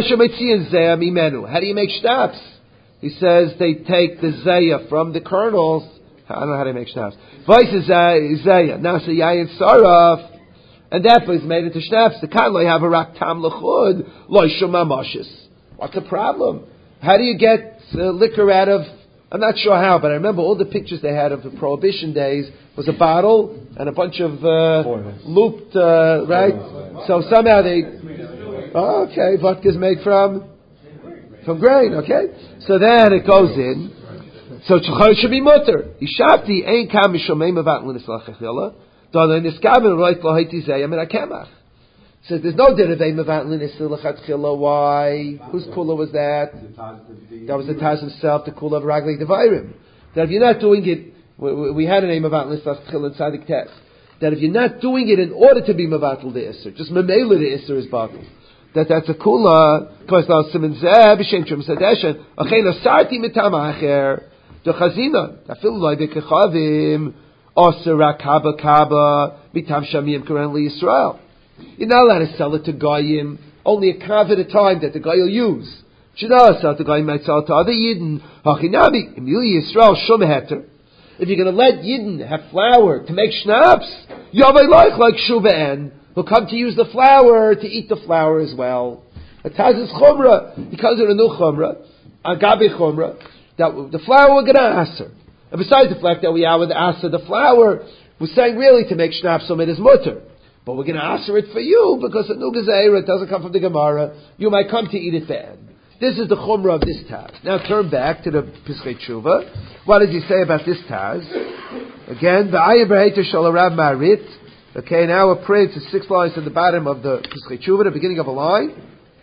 do you make schnapps? He says they take the zaya from the kernels. I don't know how they make schnapps. Vice is zaya. Now say yayin saraf. And that was made into schnapps. The kan loy have a rak tam lechud loy shumamashis. What's the problem? How do you get uh, liquor out of, I'm not sure how, but I remember all the pictures they had of the Prohibition days was a bottle and a bunch of uh, looped, uh, right? So somehow they, oh, okay, vodka's made from, from grain, okay? So then it goes in. So it should be mutter. Yishavti ein kam mishomei mevat l'nisla chachila, dala niskaben roit lohaiti zayam and akemach. So there's no derivay mevat l'nisla chachila. Why? Whose kula was that? That was the Taz himself, the kula of Ragli Devairim. That if you're not doing it, we, we had a name mevat l'nisla chachila in Tzadik Tes. That if you're not doing it in order to be mevatel the isser, just memela the isser is batel. That that's a kula. Because now simin zeh b'shem trim sadeshen achein asarti mitam acher dechazina afil loy bekechavim aser rakaba kaba mitam shamim currently Yisrael. You're not allowed to sell it to goyim. Only a kav at a time that the guy will use. You're not allowed to sell it to goyim. Might sell it to other yidden. Hachinami emili Yisrael shum heter. If you're going to let yidden have flour to make schnapps, yavay like like shubaen. Who come to use the flour to eat the flour as well. A taz is chumrah because of the new chumrah, agabe chumrah, that the flour we're going to aser. And besides the fact that we are with aser the flour, we're saying really to make schnapps so it is mutter. But we're going to aser it for you because the new gezeira, it doesn't come from the Gemara. You might come to eat it then. This is the chumrah of this taz. Now turn back to the Pischei Tshuva. What does he say about this taz? Again, v'ayim b'heiter shal Rav Marit. Okay, now we're praying to six lines at the bottom of the Pischei Tshuva, the beginning of a line.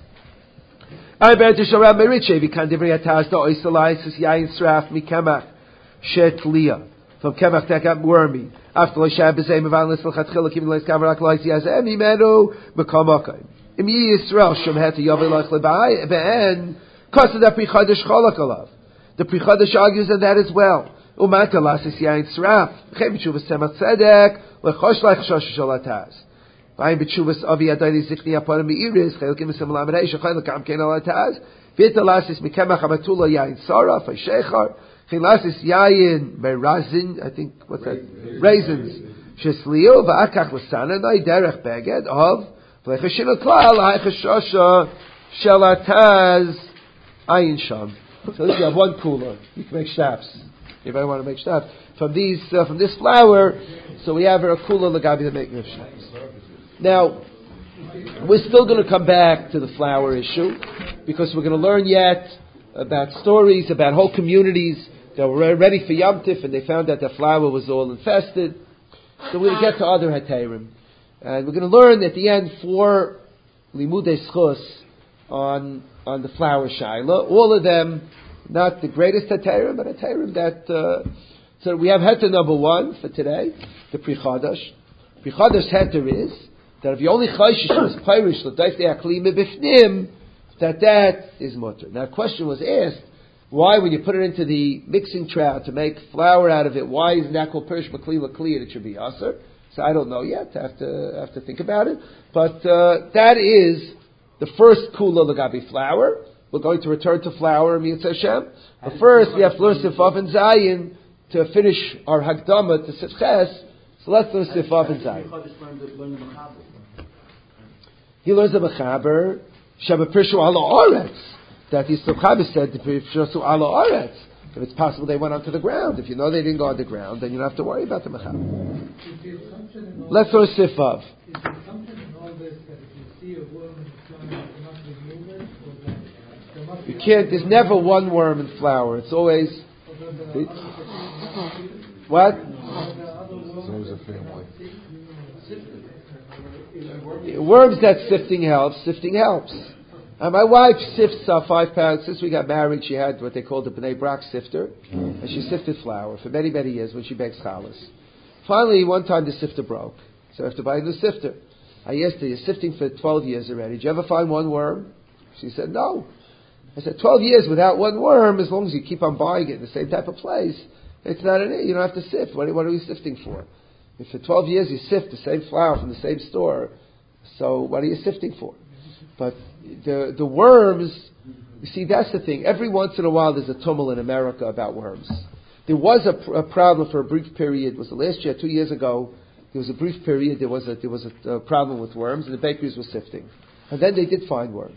I bear to Sharab Meriche, we can divrei ataz da oisalai sis yayin sraf mi kemach shet liya from kemach that got wormy. After the shab bezay mevan lisel chatchila kivin leis kavarak leis yazem imenu mekamakay. Im yi Yisrael shem het yavel lech lebai ben kosa da pri chadash cholak alav. The pri chadash argues on that as well. Umata lasis yayin sraf. Chem tshuva semat tzedek. Lechosh like shosh shalataz. Vayim b'tshuvas avi adayli zikni apanim meiris chayilkim v'similam rei shachayil kam kein alataz. V'italasis mikemach amatula yayin saraf ha'shechar. Chilasis yayin berazin. I think what's that? Raisins. Shesliu v'akach l'sana nai derech beged of v'lechashin klal ha'chashosha shalataz ayin sham. So this you have one cooler. You can make shnaps. If I want to make shnaps from these, uh, from this flour, so we have a kula lagabi to make shnaps. Now, we're still going to come back to the flour issue because we're going to learn yet about stories about whole communities that were ready for Yom Tif and they found that the flour was all infested. So we're going to get to other heterim, and we're going to learn at the end four limudei schus on on the flour shaila. All of them. Not the greatest heterim, but a heterim that, uh, so we have heter number one for today, the Pri Chadash. Pri Chadash heter is, that if you only chayshish was pirish, l'tayf de'akli mebifnim, that that is mutter. Now a question was asked, why when you put it into the mixing trout to make flour out of it, why isn't that called pirish makli l'kli and it should be aser? So I don't know yet, I have to, I have to think about it. But, uh, that is the first kula l'gabi flour. We're going to return to flour, Mitzvah Hashem. But first, we have to learn Sifav and Zayin to finish our Hagdama to Sifches. So let's learn Sifav and Zayin. He learns the Mechaber, Sheba Pirshu Ala Oretz. That the Mechaber said, Pirshu Ala Oretz. If it's possible they went onto the ground. If you know they didn't go on the ground, then you don't have to worry about the Mechaber. Let's learn Sifav. Is the assumption in all this that if you see a worm in the flour, you must remove it? You can't, there's never one worm in flour. It's always... What? It's always a family. Worms that sifting helps, sifting helps. And my wife sifts uh, five pounds. Since we got married, she had what they called the B'nai Brak sifter, and she sifted flour for many, many years when she bakes challahs. Finally, one time the sifter broke, so I have to buy a new sifter. I asked her, "You're sifting for twelve years already. Did you ever find one worm?" She said, "No." I said, twelve years without one worm, as long as you keep on buying it in the same type of place, it's not an, you don't have to sift. What, what are we sifting for? If for twelve years you sift the same flour from the same store, so what are you sifting for? But the the worms, you see, that's the thing. Every once in a while there's a tumult in America about worms. There was a, a problem for a brief period. Was the last year, two years ago, there was a brief period, there was a, there was a, a problem with worms, and the bakeries were sifting. And then they did find worms.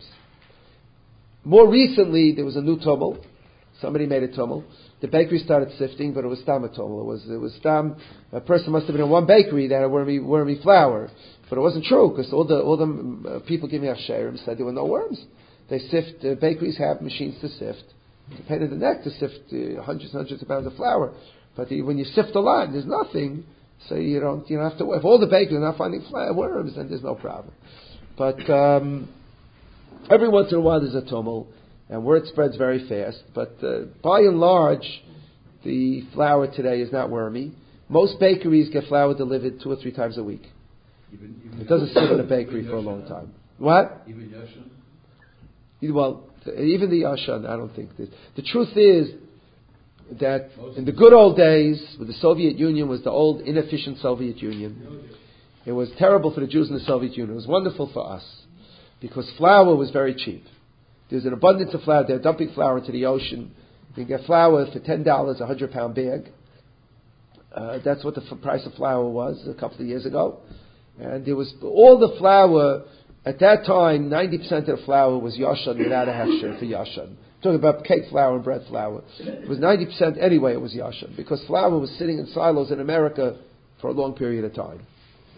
More recently, there was a new tumult. Somebody made a tumult. The bakery started sifting, but it was stam a tumult. It was, it was stam, a person must have been in one bakery that had wormy, wormy flour. But it wasn't true, because all the, all the uh, people giving us sharim said there were no worms. They sift, uh, bakeries have machines to sift. It's a pain in the neck to sift uh, hundreds and hundreds of pounds of flour. But the, when you sift a lot, there's nothing, so you don't, you don't have to, if all the bakeries are not finding flour, worms, then there's no problem. But, um, every once in a while there's a tumult, and word spreads very fast. But uh, by and large, the flour today is not wormy. Most bakeries get flour delivered two or three times a week. Even, even it doesn't sit in a bakery for a long time. What? Even Yashan? Well, even the Yashan, I don't think. This. The truth is that in the good old days, when the Soviet Union was the old inefficient Soviet Union, it was terrible for the Jews in the Soviet Union. It was wonderful for us, because flour was very cheap. There's an abundance of flour. They're dumping flour into the ocean. You can get flour for ten dollars, a hundred pound bag. Uh, that's what the f- price of flour was a couple of years ago. And there was all the flour at that time. Ninety percent of the flour was yashan without a hefsher for yashan. I'm talking about cake flour and bread flour. It was ninety percent anyway. It was yashan because flour was sitting in silos in America for a long period of time.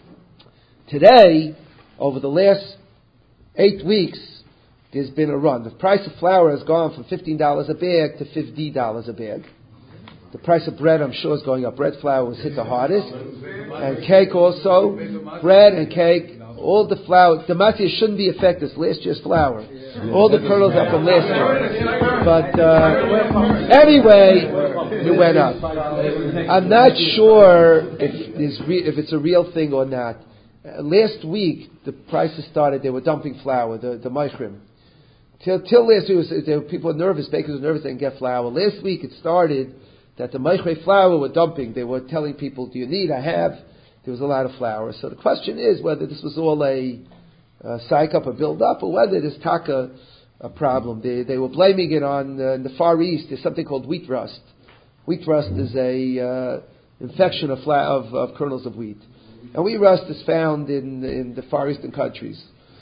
Today, over the last eight weeks, there's been a run. The price of flour has gone from fifteen dollars a bag to fifty dollars a bag. The price of bread, I'm sure, is going up. Bread flour was hit the hardest. And cake also. Bread and cake. All the flour. The matzah shouldn't be affected. It's last year's flour. All the kernels are from last year. But uh, anyway, it went up. I'm not sure if, there's re- if it's a real thing or not. Uh, last week, the prices started. They were dumping flour, the, the meichrim. Till, till last week, was, there were, people were nervous. Bakers were nervous they didn't get flour. Last week, it started that the meichrim flour were dumping. They were telling people, do you need? I have. There was a lot of flour. So the question is whether this was all a uh, psych up, a build up, or whether this taka a problem. They, they were blaming it on uh, in the Far East. There's something called wheat rust. Wheat rust is a uh, infection of, fla- of, of kernels of wheat. And wheat rust is found in in the Far Eastern countries.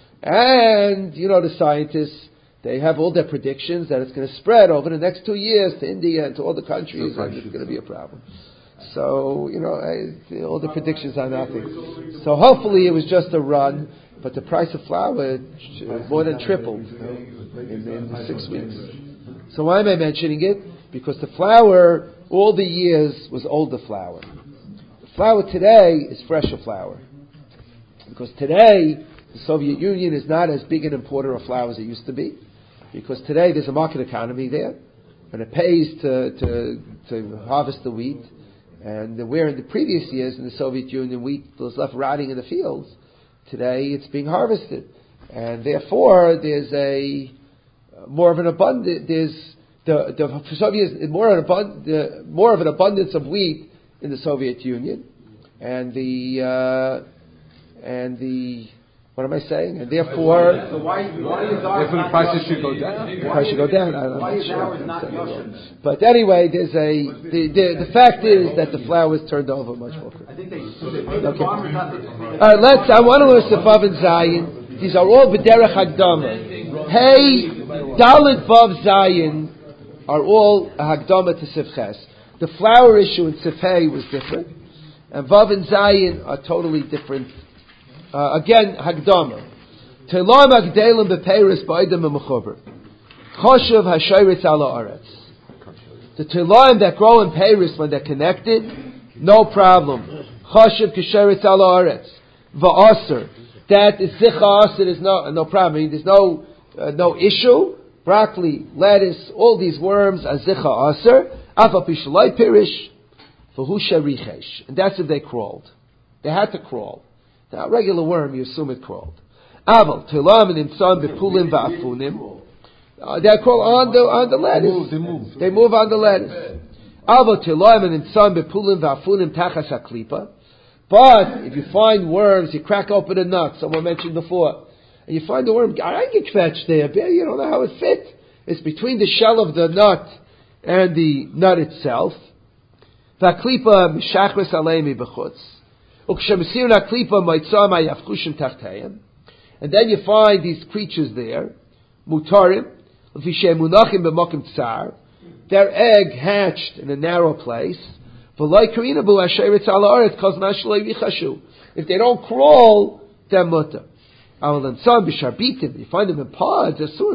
And, you know, the scientists, they have all their predictions that it's going to spread over the next two years to India and to all the countries, and it's going to be a problem. So, you know, I, all the predictions are nothing. So hopefully it was just a run, but the price of flour more than tripled in, in the six weeks. So why am I mentioning it? Because the flour, all the years, was older flour. Flour today is fresher flour. Because today, the Soviet Union is not as big an importer of flour as it used to be. Because today there's a market economy there. And it pays to, to, to harvest the wheat. And where in the previous years in the Soviet Union wheat was left rotting in the fields, today it's being harvested. And therefore there's a more of an abundance, there's the, the Soviets, more, an abund, the, more of an abundance of wheat in the Soviet Union, and the uh, and the what am I saying? And therefore, so why, why is our therefore the prices should go down. The price should go down. I don't Why know. is ours not Yoshin? But anyway, there's a the, the the fact is that the flour is turned over much more quickly. I think they. Okay. All right, let's. I want to list the Vav and Zayin. These are all b'derech hagdama. Hey, Dalit Vav Zayin are all a hagdama to Sifches. The flour issue in Sifhei was different, and Vav and Zayin are totally different. Uh, again, hagdama. Telam hagdelim bepeiris ba'idem b'mechuber. Choshev hashayritz ala aretz. The telam that grow in peiris when they're connected, no problem. Choshev k'shayritz ala aretz. Va'aser. That is zicha aser is no no problem. I mean, there's no uh, no issue. Broccoli, lettuce, all these worms, azicha aser, afa pishalai pirish, v'hu sherichesh. And that's if they crawled. They had to crawl. Now, a regular worm, you assume it crawled. Aval, tilam and imtzam bepulim va'afunim. Uh, they crawl on the, on the lettuce. They move. They move on the lettuce. Aval, tilam and imtzam bepulim va'afunim tachas haklipa. But, if you find worms, you crack open a nut, someone mentioned before, and you find the worm, I get fetched there, but you don't know how it fit. It's between the shell of the nut and the nut itself. V'aklipa mishachres aleimi b'chutz. Ukshemesir naklipa maitzah ma'yafkushim tachtayim. And then you find these creatures there, mutarim, v'shem munachim b'mokim tsar. Their egg hatched in a narrow place. V'loi karinabu asheretz ala aretz kaz mashloi vichashu. If they don't crawl, they're mutter. You find them in pods. So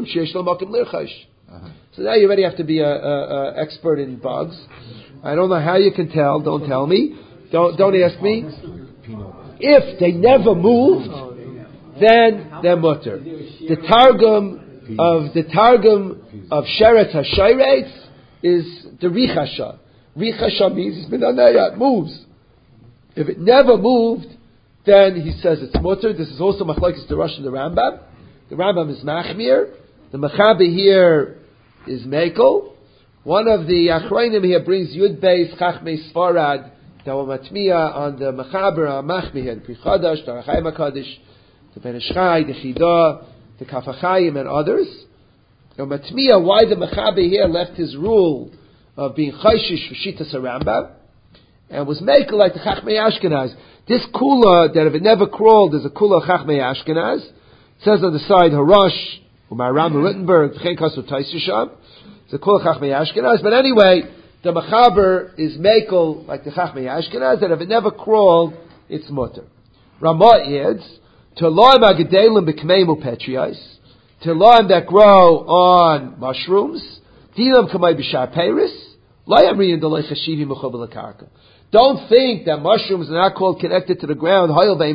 now you already have to be a, a, a expert in bugs. I don't know how you can tell. Don't tell me. Don't don't ask me. If they never moved, then they're mutter. The targum of the targum of Sheretz HaShayretz is the richasha. Richasha means it moves. If it never moved, then he says it's mutter. This is also machlokes the Rosh and the Rambam. The Rambam is machmir. The Mechaber here is mekel. One of the Achrayim here brings Yud Beis Chachmei Sfarad that were matmiya on the Mechaber on machmir, the Pri Chadash, the Arachayim HaKadosh, the Ben Ishchai, the Chidah, the Kaf HaChaim, and others. The matmiya why the Mechaber here left his rule of being chayshish for Shitas Rambam and was mekel like the Chachmei Ashkenaz. This kula, that if it never crawled, is a kula Chachmei Ashkenaz. It says on the side, Harash, Umaram Rittenberg, Chen Kasu Taisisham. It's a kula Chachmei Ashkenaz. But anyway, the Mechaber is mekel, like the Chachmei Ashkenaz, that if it never crawled, it's mutter. Ramah adds, Teloim Agadelim B'Kmei Mupetriais, Teloim that grow on mushrooms, Dilam Kamei B'Shar Peiris, Layam Riyan Delei Chashivi Mechobel Karka. Don't think that mushrooms are not called connected to the ground.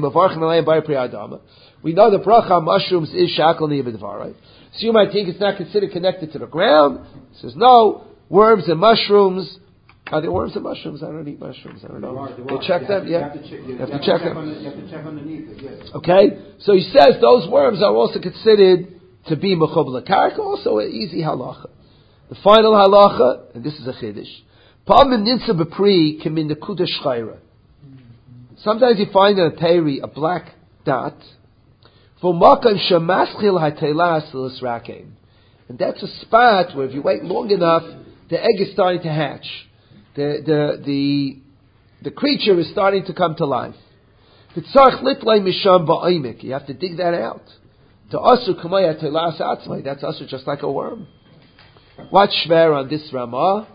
We know the bracha mushrooms is shakal niyabedvarai. So you might think it's not considered connected to the ground. He says no. Worms and mushrooms. Are there worms and mushrooms? I don't eat mushrooms. I don't know. They check them. Yeah, you have to check them. You have to check underneath it. Yes. Okay. So he says those worms are also considered to be mechubel karka. Also an easy halacha. The final halacha, and this is a chiddush. Sometimes you find in a peri a black dot. And that's a spot where if you wait long enough, the egg is starting to hatch. The, the, the, the creature is starting to come to life. You have to dig that out. That's also just like a worm. What's shver on this Ramah?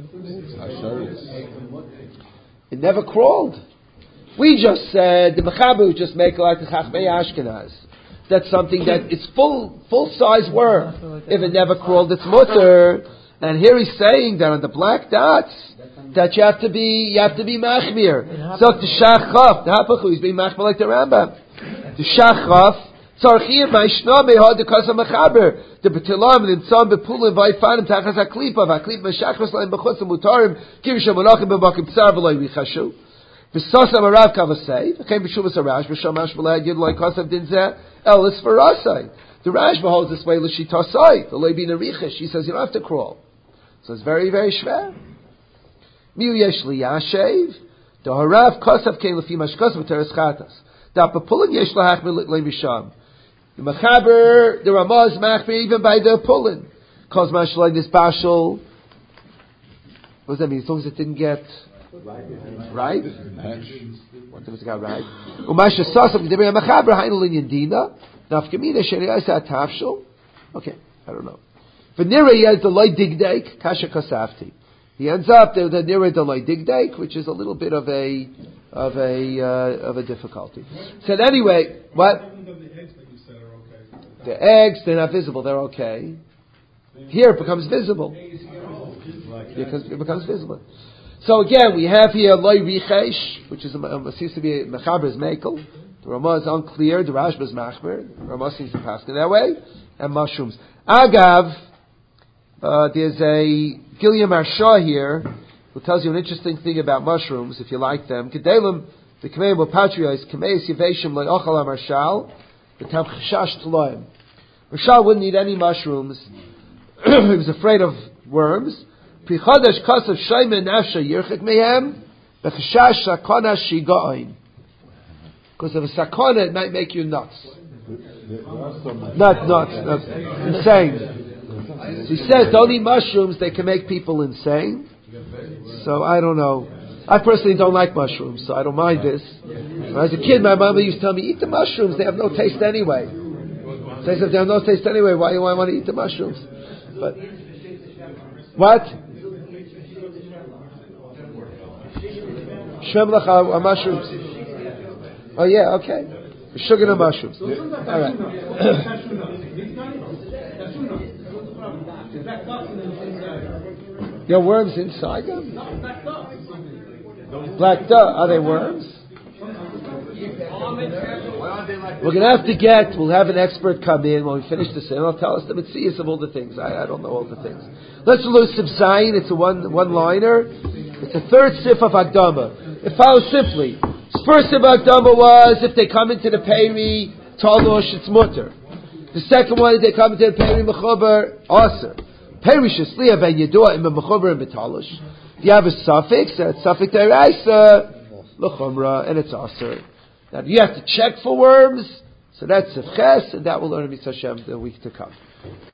It never crawled. We just said the Mechaber just make like the Chachmei Ashkenaz. That's something that it's full full size worm. If it never crawled, it's mutter. And here he's saying that on the black dots that you have to be you have to be machmir. So the shachaf, the hapachu, he's being machmir like the Rambam. The shachaf. Tzarchiyim ma'ishna mehad the kasam mechaber the betilam and some bepulim vayfanim tachas haklipa v'aklipa meshachros laim b'chutz mutarim kivisha monachim b'bakim tzar v'loy vichashu v'sasam arav kavasei v'chem b'shuvas arash v'shamash v'lay yid loy kasav dinzeh elis v'rasai. The Rashba holds this way l'shitasai the loy bin arichish. He says you don't have to crawl. So it's very very shver. Miu yesh liyashev the harav kasav came l'fi mashkas v'teres chatas the bepulim yesh lahachmir l'ay misham. The Mechaber, the Ramah is machmir even by the pulling. Cause mashallah this bashal. What does that mean? As long as it didn't get right. What if it got right? Umasha sasam the Mechaber hainul in yindina. Nafkamina sheni'as atafshul. Okay, I don't know. V'nira he has the loy digdake kasha kasafti. He ends up there with the nira the loy digdake, which is a little bit of a of a uh, of a difficulty. So anyway, what? The eggs, they're not visible, they're okay. Here it becomes visible. Because it becomes visible. So again, we have here loy richesh, which is a, seems to be a Mechaber's mekel. The Ramah is unclear, the Rashba is machmer. The Ramah seems to pass in that way. and mushrooms. Agav, uh, there's a Gilead Marsha here who tells you an interesting thing about mushrooms, if you like them. Kedelim, the Kameim Patrios, Kameis Yeveshim Le'ochal HaMarshal, the Tam Chashash Tloim. Marshal wouldn't eat any mushrooms. He was afraid of worms. Prichodesh Kasav Shayme Nafsha Yirchik Mehem, Bechashash Sakona Shigain. Because of a sakona, it might make you nuts. Not nuts, nuts. Insane. He says, don't eat mushrooms, they can make people insane. So I don't know. I personally don't like mushrooms, so I don't mind this. When I was a kid, my mama used to tell me, eat the mushrooms, they have no taste anyway. Says if they have no taste anyway, why do I want to eat the mushrooms? But what? Shemlach are mushrooms. Oh yeah, okay. Sugar and mushrooms. All right. There are worms inside them? Black duck. Are they worms? We're going to have to get, we'll have an expert come in when we finish this, and he'll tell us the mitzvahs of all the things. I, I don't know all the things. Let's do Sif Zayin. It's a one, one-liner. It's a third Sif of Agdama. It follows simply. First Sif of Agdama was, if they come into the Peri, Talosh, it's mutter. The second one, if they come into the Peri, Mechober, Aser. Peri Shesliya ben Yedua, in Mechober and Betalosh. If you have a suffix, that's suffix Deraisa, Lechumra, and it's Aser. Now, you have to check for worms, so that's a ches, and that will learn Mitzvah Hashem the week to come.